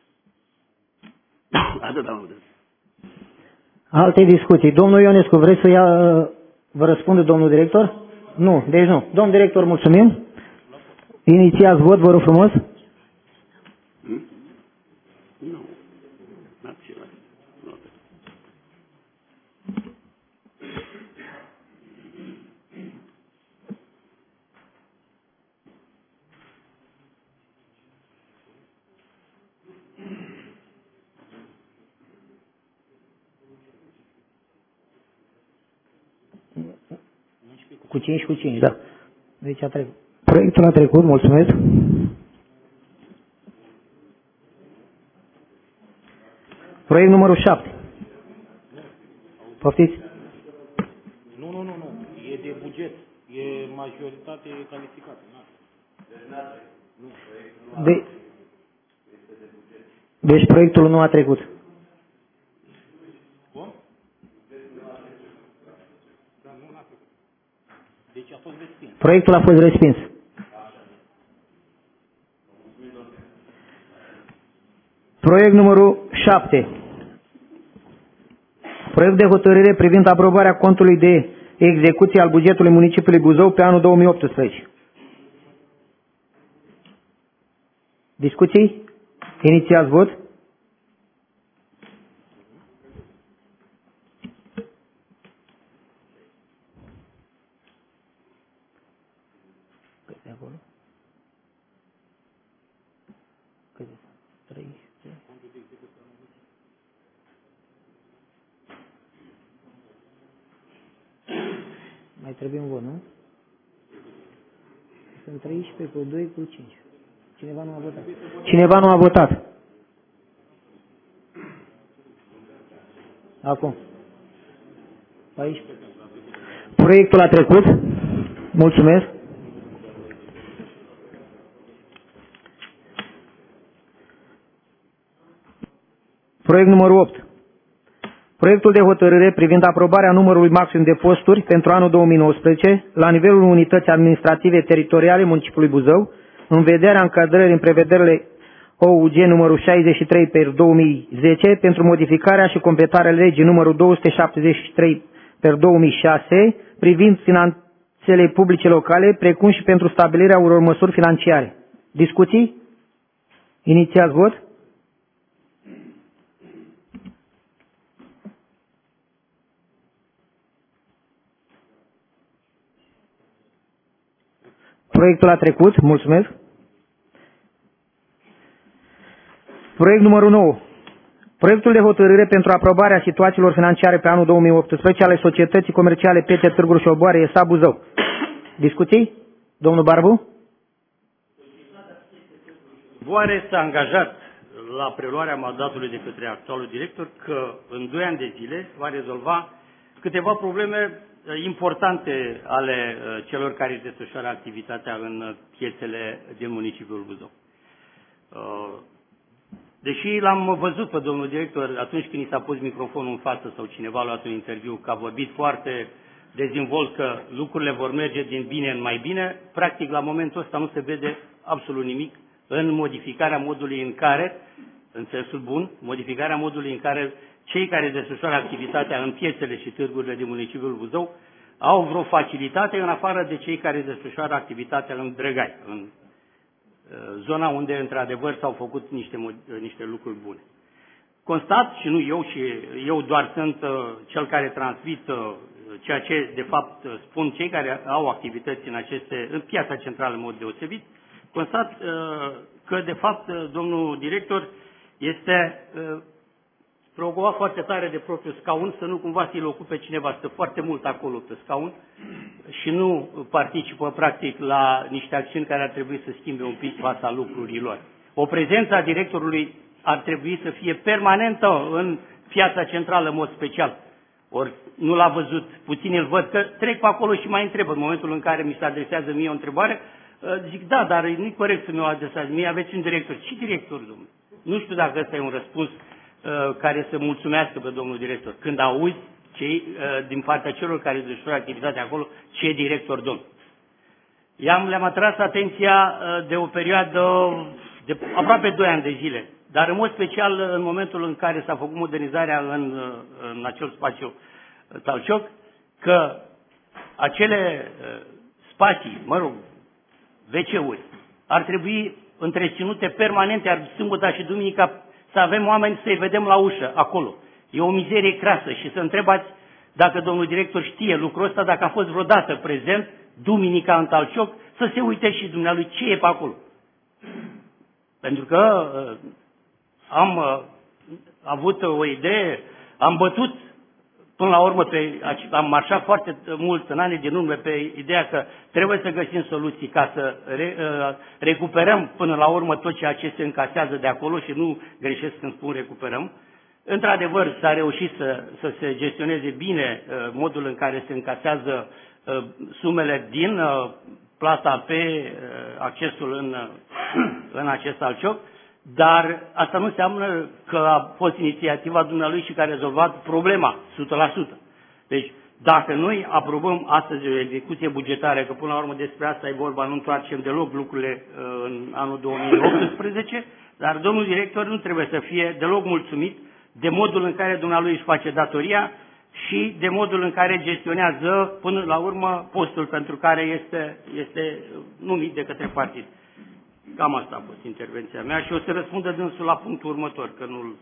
Atât am văzut. Alte discuții. Domnul Ionescu, vreți să ia, vă răspunde domnul director? Nu, deci nu. Domnul director, mulțumim. Inițiați vot, vă rog frumos. Hmm? Nu. Național. Nu. Cu cinci cu cinci, da. Deci a trecut. Proiectul a trecut, mulțumesc. Proiect numărul șapte. Poftiți? Nu, nu, nu, nu. E de buget. E majoritate calificată. De... Deci proiectul nu a trecut. Deci a fost respins. Proiectul a fost respins. Proiect numărul șapte. Proiect de hotărâre privind aprobarea contului de execuție al bugetului municipiului Buzău pe anul două mii optsprezece. Discuții? Inițiați vot. Câte acolo? Câte? treisprezece. Mai trebuie un vot, nu? Sunt treisprezece cu doi cu cinci. Cineva nu a votat. Cineva nu a votat. Acum. paisprezece. Proiectul a trecut. Mulțumesc. Proiect numărul opt. Proiectul de hotărâre privind aprobarea numărului maxim de posturi pentru anul două mii nouăsprezece la nivelul unității administrative teritoriale municipiului Buzău, în vederea încadrării în prevederile O U G numărul șaizeci și trei pe două mii zece pentru modificarea și completarea legii numărul două sute șaptezeci și trei pe două mii șase privind finanțele publice locale, precum și pentru stabilirea unor măsuri financiare. Discuții? Inițiați vot. Proiectul a trecut. Mulțumesc. Proiect numărul nouă. Proiectul de hotărâre pentru aprobarea situațiilor financiare pe anul două mii optsprezece ale Societății Comerciale Piețe Târgu Șoboare S A Buzău. Discuții? Domnul Barbu? Boare s-a angajat la preluarea mandatului de către actualul director că în doi ani de zile va rezolva câteva probleme importante ale celor care își desfășoară activitatea în piețele din municipiul Buzău. Deși l-am văzut pe domnul director atunci când i s-a pus microfonul în față sau cineva a luat un interviu, că a vorbit foarte dezvolt că lucrurile vor merge din bine în mai bine, practic la momentul ăsta nu se vede absolut nimic în modificarea modului în care, în sensul bun, modificarea modului în care cei care desfășoară activitatea în piețele și târgurile din municipiul Buzău au vreo facilitate în afară de cei care desfășoară activitatea în Drăgai, în zona unde într-adevăr s-au făcut niște, niște lucruri bune. Constat, și nu eu, și eu doar sunt uh, cel care transmit uh, ceea ce de fapt spun cei care au activități în, aceste, în piața centrală în mod deosebit, constat uh, că de fapt domnul director este uh, preocupat foarte tare de propriul scaun, să nu cumva să-l ocupe cineva, stă foarte mult acolo pe scaun și nu participă practic la niște acțiuni care ar trebui să schimbe un pic fața lucrurilor. O prezență a directorului ar trebui să fie permanentă în piața centrală în mod special. Ori nu l-a văzut, puțin îl văd că trec pe acolo și mai întreb. În momentul în care mi se adresează mie o întrebare, zic da, dar nu-i corect să mi-o adresați. Mie aveți un director. Ce director, domnule? Nu știu dacă ăsta e un răspuns care să mulțumească pe domnul director. Când auzi cei, din partea celor care desfășoară activitatea acolo, ce director, domn. I-am, le-am atras atenția de o perioadă de aproape doi ani de zile, dar în mod special în momentul în care s-a făcut modernizarea în, în acel spațiu Talcioc, că acele spații, mă rog, V C-uri, ar trebui întreținute permanente, ar sâmbătă și duminica, să avem oameni să-i vedem la ușă, acolo. E o mizerie crasă și să întrebați dacă domnul director știe lucrul ăsta, dacă a fost vreodată prezent, duminica în Talcioc, să se uite și dumnealui ce e pe acolo. Pentru că uh, am uh, avut o idee, am bătut până la urmă, pe, am marșat foarte mult în anii din urmă pe ideea că trebuie să găsim soluții ca să re, uh, recuperăm până la urmă tot ceea ce se încasează de acolo și nu greșesc când spun recuperăm. Într-adevăr, s-a reușit să, să se gestioneze bine uh, modul în care se încasează uh, sumele din uh, plata pe uh, accesul în, uh, în acest Talcioc, dar asta nu înseamnă că a fost inițiativa dumnealui și că a rezolvat problema, o sută la sută. Deci, dacă noi aprobăm astăzi o execuție bugetară, că până la urmă despre asta e vorba, nu întoarcem deloc lucrurile uh, în anul două mii optsprezece, dar domnul director nu trebuie să fie deloc mulțumit de modul în care dumnealui își face datoria și de modul în care gestionează până la urmă postul pentru care este, este numit de către partid. Cam asta a fost intervenția mea și o să răspundă dânsul la punctul următor, că nu-l...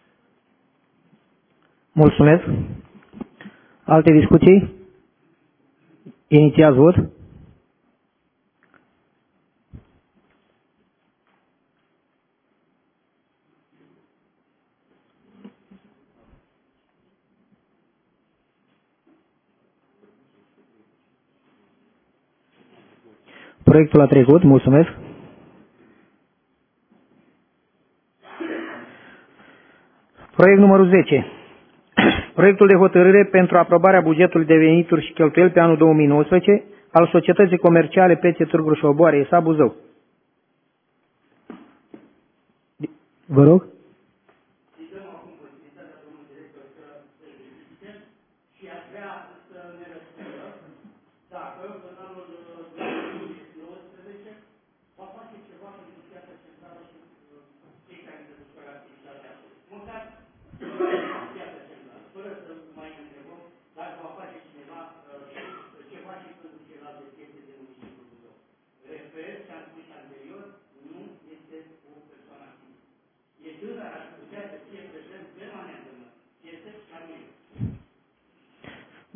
Mulțumesc. Alte discuții? Inițiați vot. Proiectul a trecut. Mulțumesc. Proiect numărul zece. Proiectul de hotărâre pentru aprobarea bugetului de venituri și cheltuieli pe anul două mii nouăsprezece al Societății Comerciale Piețe Târgu Șoboare S A Buzău. Vă rog.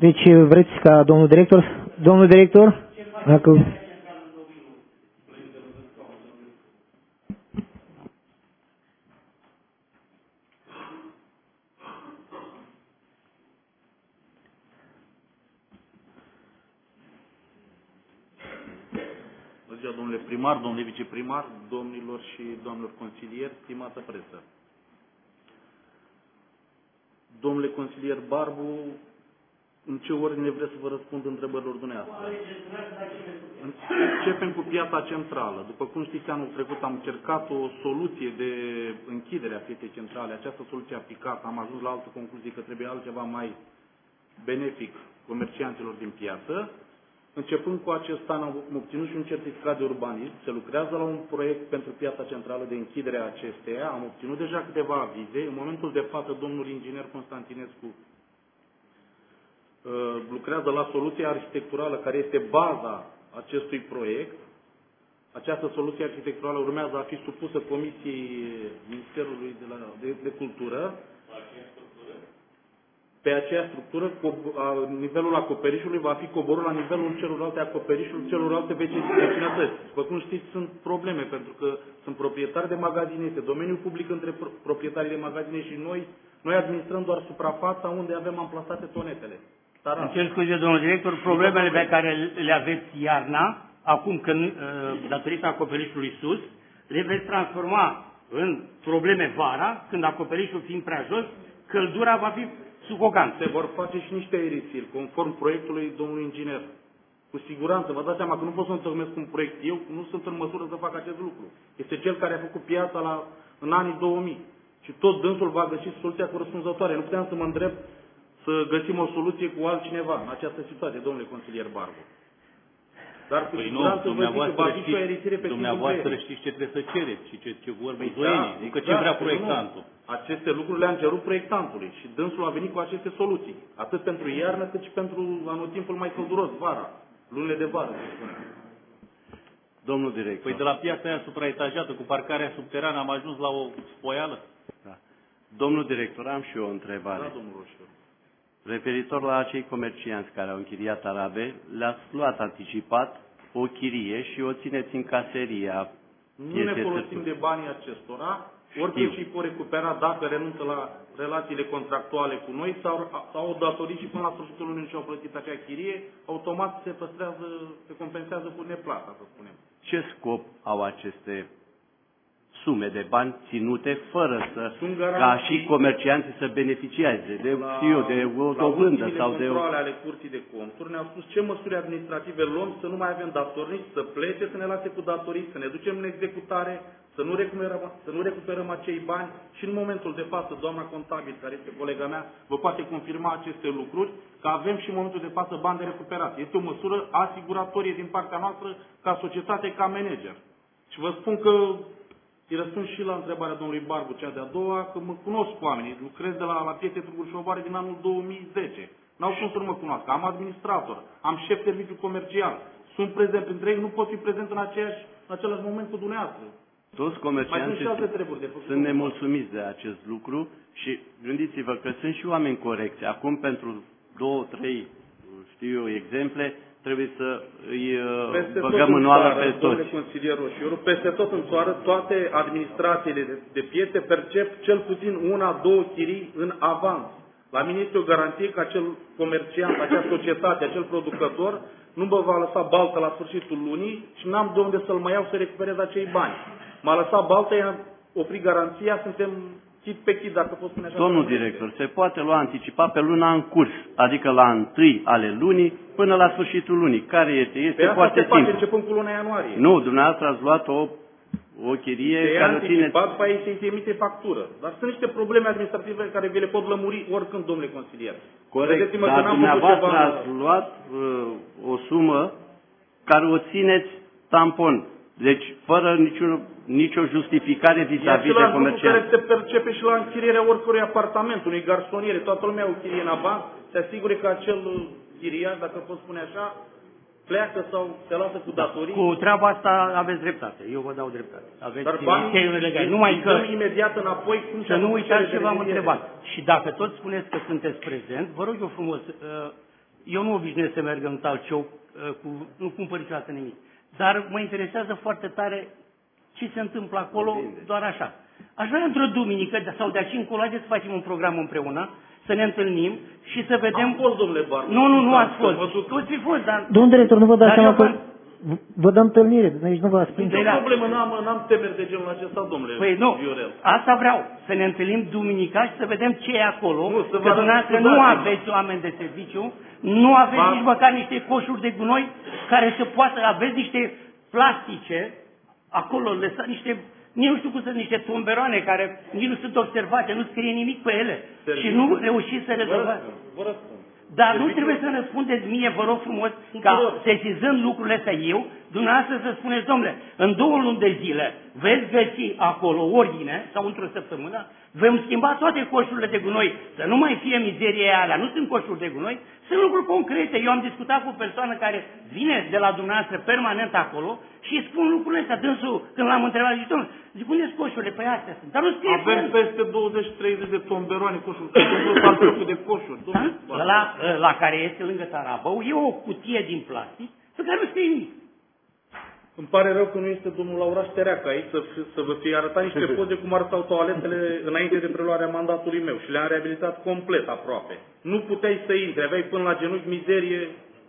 Deci vreți ca domnul director, domnul director, dacă... Bună ziua, domnule primar, domnule viceprimar, domnilor și doamnelor consilieri, stimată presă. Domnule consilier Barbu, în ce ordine vreți să vă răspund întrebărilor dumneavoastră? Începem cu piața centrală. După cum știți, anul trecut am încercat o soluție de închidere a pieței centrale. Această soluție a picat. Am ajuns la altă concluzie că trebuie altceva mai benefic comercianților din piață. Începând cu acest an am obținut și un certificat de urbanism. Se lucrează la un proiect pentru piața centrală de închidere a acesteia. Am obținut deja câteva avize. În momentul de față, domnul inginer Constantinescu lucrează la soluția arhitecturală care este baza acestui proiect. Această soluție arhitecturală urmează a fi supusă Comisiei Ministerului de, la, de, de Cultură. Pe aceea structură, nivelul acoperișului va fi coborât la nivelul celorlalte acoperișuri, celorlalte vecinătăți. După cum știți, sunt probleme, pentru că sunt proprietari de magazine, este domeniul public între proprietarii de magazine și noi. Noi administrăm doar suprafața unde avem amplasate tonetele. Îmi cer scuze, domnul director, problemele pe care le aveți iarna, acum când, datorită acoperișului sus, le veți transforma în probleme vara, când acoperișul fiind prea jos, căldura va fi sufocantă. Se vor face și niște aerisiri, conform proiectului domnului inginer. Cu siguranță, vă dați seama că nu pot să întocmesc un proiect eu, nu sunt în măsură să fac acest lucru. Este cel care a făcut piața la, în anii două mii. Și tot dânsul va găsi soluția corespunzătoare. Nu puteam să mă îndrept să găsim o soluție cu altcineva în această situație, domnule consilier Barbu. Dar cu păi siguranță nu, vă zic că va fi și o aerisire pe dumneavoastră știți ce trebuie să cereți și ce, ce vor buzoienii, păi adică da, ce vrea exact, proiectantul. Nu. Aceste lucruri le-am cerut proiectantului și dânsul a venit cu aceste soluții, atât pentru iarnă cât și pentru anotimpul mai călduros, vara, lunile de vară, să spunem. Domnul director. Păi de la piața aia supraetajată cu parcarea subterană am ajuns la o spoială? Da. Domnul director, am și eu o întrebare. Da, domnul Roșiu. Referitor la acei comercianți care au închiriat arabe, le-ați luat anticipat o chirie și o țineți în caseria. Nu ne folosim de banii acestora, oricum și pot recupera dacă renunță la relațiile contractuale cu noi sau, sau au datorii și până la sfârșitul lunii și au plătit acea chirie, automat se păstrează, se compensează cu neplata, să spunem. Ce scop au aceste sume de bani ținute fără să, ca și comercianții să beneficieze de, la, știu, de o dobândă sau de o... ale Curții de Conturi ne-au spus ce măsuri administrative luăm să nu mai avem datornici, să plece, să ne lase cu datorii, să ne ducem în executare, să nu recuperăm, să nu recuperăm acei bani și în momentul de față, doamna contabil, care este colega mea, vă poate confirma aceste lucruri, că avem și în momentul de față bani de recuperat. Este o măsură asiguratorie din partea noastră ca societate, ca manager. Și vă spun că îi răspund și la întrebarea domnului Barbu, cea de-a doua, că mă cunosc cu oamenii. Lucrez de la, la Piețe Târgu Șovare din anul două mii zece. N-au cum să nu mă cunoască. Am administrator, am șef serviciu comercial. Sunt prezent între ei, nu pot fi prezent în, aceeași, în același moment cu dumneavoastră. Toți comercianții sunt, sunt nemulțumiți de acest lucru și gândiți-vă că sunt și oameni corecți. Acum, pentru două, trei, știu eu, exemple, trebuie să îi peste băgăm în oală pe toți. Domnule consilier Roșioru, peste tot în țară, toate administrațiile de, de piețe percep cel puțin una, două chirii în avans. La mine este o garanție că acel comerciant, acea societate, acel producător nu mă va lăsa baltă la sfârșitul lunii și n-am de unde să-l mai iau să recuperez acei bani. M-a lăsat baltă, i-am oprit garanția, suntem chit pe chit, dacă pot spune așa. Domnul director, se poate lua anticipat pe luna în curs, adică la întâi ale lunii până la sfârșitul lunii. Care este? Este foarte simplu. Pe asta se face începând cu luna ianuarie. Nu, dumneavoastră ați luat o, o chirie se care o ține... după aia se emite factură. Dar sunt niște probleme administrative care vi le pot lămuri oricând, domnule consilier. Corect, dar dumneavoastră ați luat uh, o sumă care o țineți tampon. Deci, fără niciun, nicio justificare vis-a-vis -vis de comerciant. Care se percepe și la închirierea oricărui apartament, unui garsoniere. Toată lumea o chirie în avans, se asigure că acel chiriaș, dacă pot spune așa, pleacă sau se lasă cu datorii. Cu treaba asta aveți dreptate. Eu vă dau dreptate. Aveți dar banii legale. Numai că imediat înapoi, cum să nu uitați ce v-am întrebat. Și dacă tot spuneți că sunteți prezent, vă rog eu frumos, eu nu obișnuiesc să merg în talk-show, cu, nu cumpăr niciodată nimic. Dar mă interesează foarte tare ce se întâmplă acolo, doar așa. Aș vrea într-o duminică sau de aici încolo, haideți să facem un program împreună, să ne întâlnim și să vedem... Am fost, domnule Barbu. Nu, nu, nu ați fost. Toți fi fost, dar... Domnul director, nu vă dați seama că vă dăm întâlnire, aici nu vă ați prins. Nici o problemă, n-am, n-am temeri de genul acesta, domnule Păi nu, Viorel. asta vreau, să ne întâlnim duminica și să vedem ce e acolo, nu, că dumneavoastră nu aveți oameni de serviciu, nu aveți Va... nici măcar niște coșuri de gunoi care să poată, aveți niște plastice, acolo lăsați niște... Nici nu știu cum sunt niște tomberoane care nici nu sunt observate, nu scrie nimic pe ele. Serviciu. Și nu reușiți să rezolvați. Vă răspund. Dar Serviciu. Nu trebuie să răspundeți mie, vă rog frumos, ca sesizând lucrurile astea eu, dumneavoastră să spuneți, domnule, în două luni de zile veți găsi acolo ordine, sau într-o săptămână, vom schimba toate coșurile de gunoi, să nu mai fie mizeria alea, nu sunt coșuri de gunoi, sunt lucruri concrete. Eu am discutat cu o persoană care vine de la dumneavoastră permanent acolo și îi spun lucrurile astea. Dânsul, când l-am întrebat, zic, domnule, zic, unde sunt coșurile? Păi astea sunt. Dar nu scrie. Avem peste douăzeci treizeci de tomberoane coșuri, sunt de coșuri. Da? La, la care este lângă Tarabău, e o cutie din plastic pe care nu scrie nimic. Îmi pare rău că nu este domnul Lauraș Tereacă aici să, să vă fie arătat niște poze cum arătau toaletele înainte de preluarea mandatului meu și le-am reabilitat complet aproape. Nu puteai să intri, aveai până la genunchi mizerie.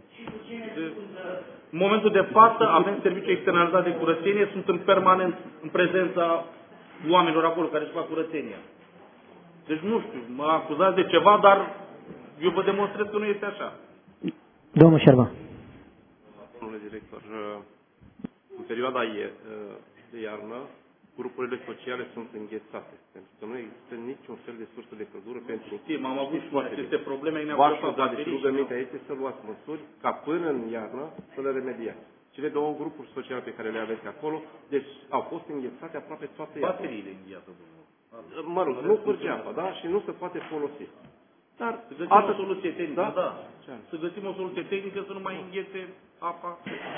În momentul de față avem serviciu externalizat de curățenie, sunt în permanent în prezența oamenilor acolo care își fac curățenia. Deci nu știu, mă acuzați de ceva, dar eu vă demonstrez că nu este așa. Domnul Șerban. Domnule director, în perioada de iarnă, grupurile sociale sunt înghețate, pentru că nu există niciun fel de sursă de căldură pentru... Știm, am avut aceste probleme, ne-am dat și rugămintea este să luați măsuri ca până în iarnă să le remediați. Cele două grupuri sociale pe care le aveți acolo, deci au fost înghețate aproape toate iarna. Bateriile îngheată, domnule. Mă rog, nu curge apa, da? Și nu se poate folosi. Dar să găsim atât... o soluție tehnică, da? da. Să găsim o soluție tehnică să nu mai înghețe apa.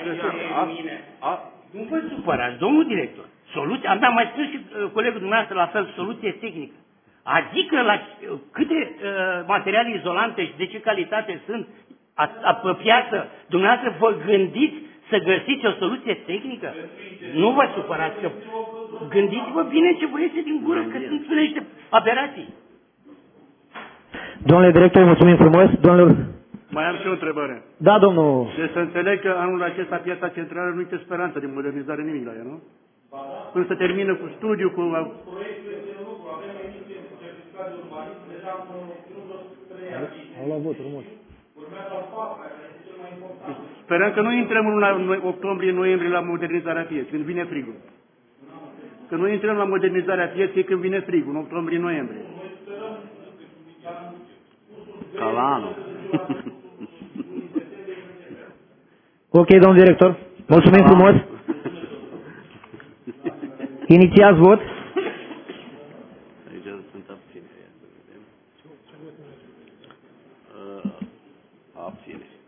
Nu vă supărați, domnul director. Soluția, am mai spus și uh, colegul dumneavoastră la fel, soluție tehnică. Adică la uh, câte uh, materiale izolante și de ce calitate sunt a, a, pe piață, dumneavoastră vă gândiți să găsiți o soluție tehnică? Nu vă supărați, că gândiți-vă bine ce vă iese din gură, că sunt niște aberații. Domnule director, mulțumim frumos. Domnule... Mai am și o întrebare. Da, domnul. Deci să înțeleg că anul acesta piața centrală nu este speranță de modernizare nimic la ea, nu? Până se termină cu studiu, cu... Proiectul este în lucru, avem emisie cu certificat de urbanism, deja am obținut vreo trei avize. Au luat vot frumos. Urmează al patrulea, care este cel mai important. Sperăm că nu intrăm în luna octombrie-noiembrie la modernizarea pieței, când vine frigul. Că nu intrăm la modernizarea pieței când vine frigul, în octombrie-noiembrie. Ca la anul. Ok, domnul director. Mulțumim frumos. Inițiați vot. Aici sunt abțineri. Abțineri.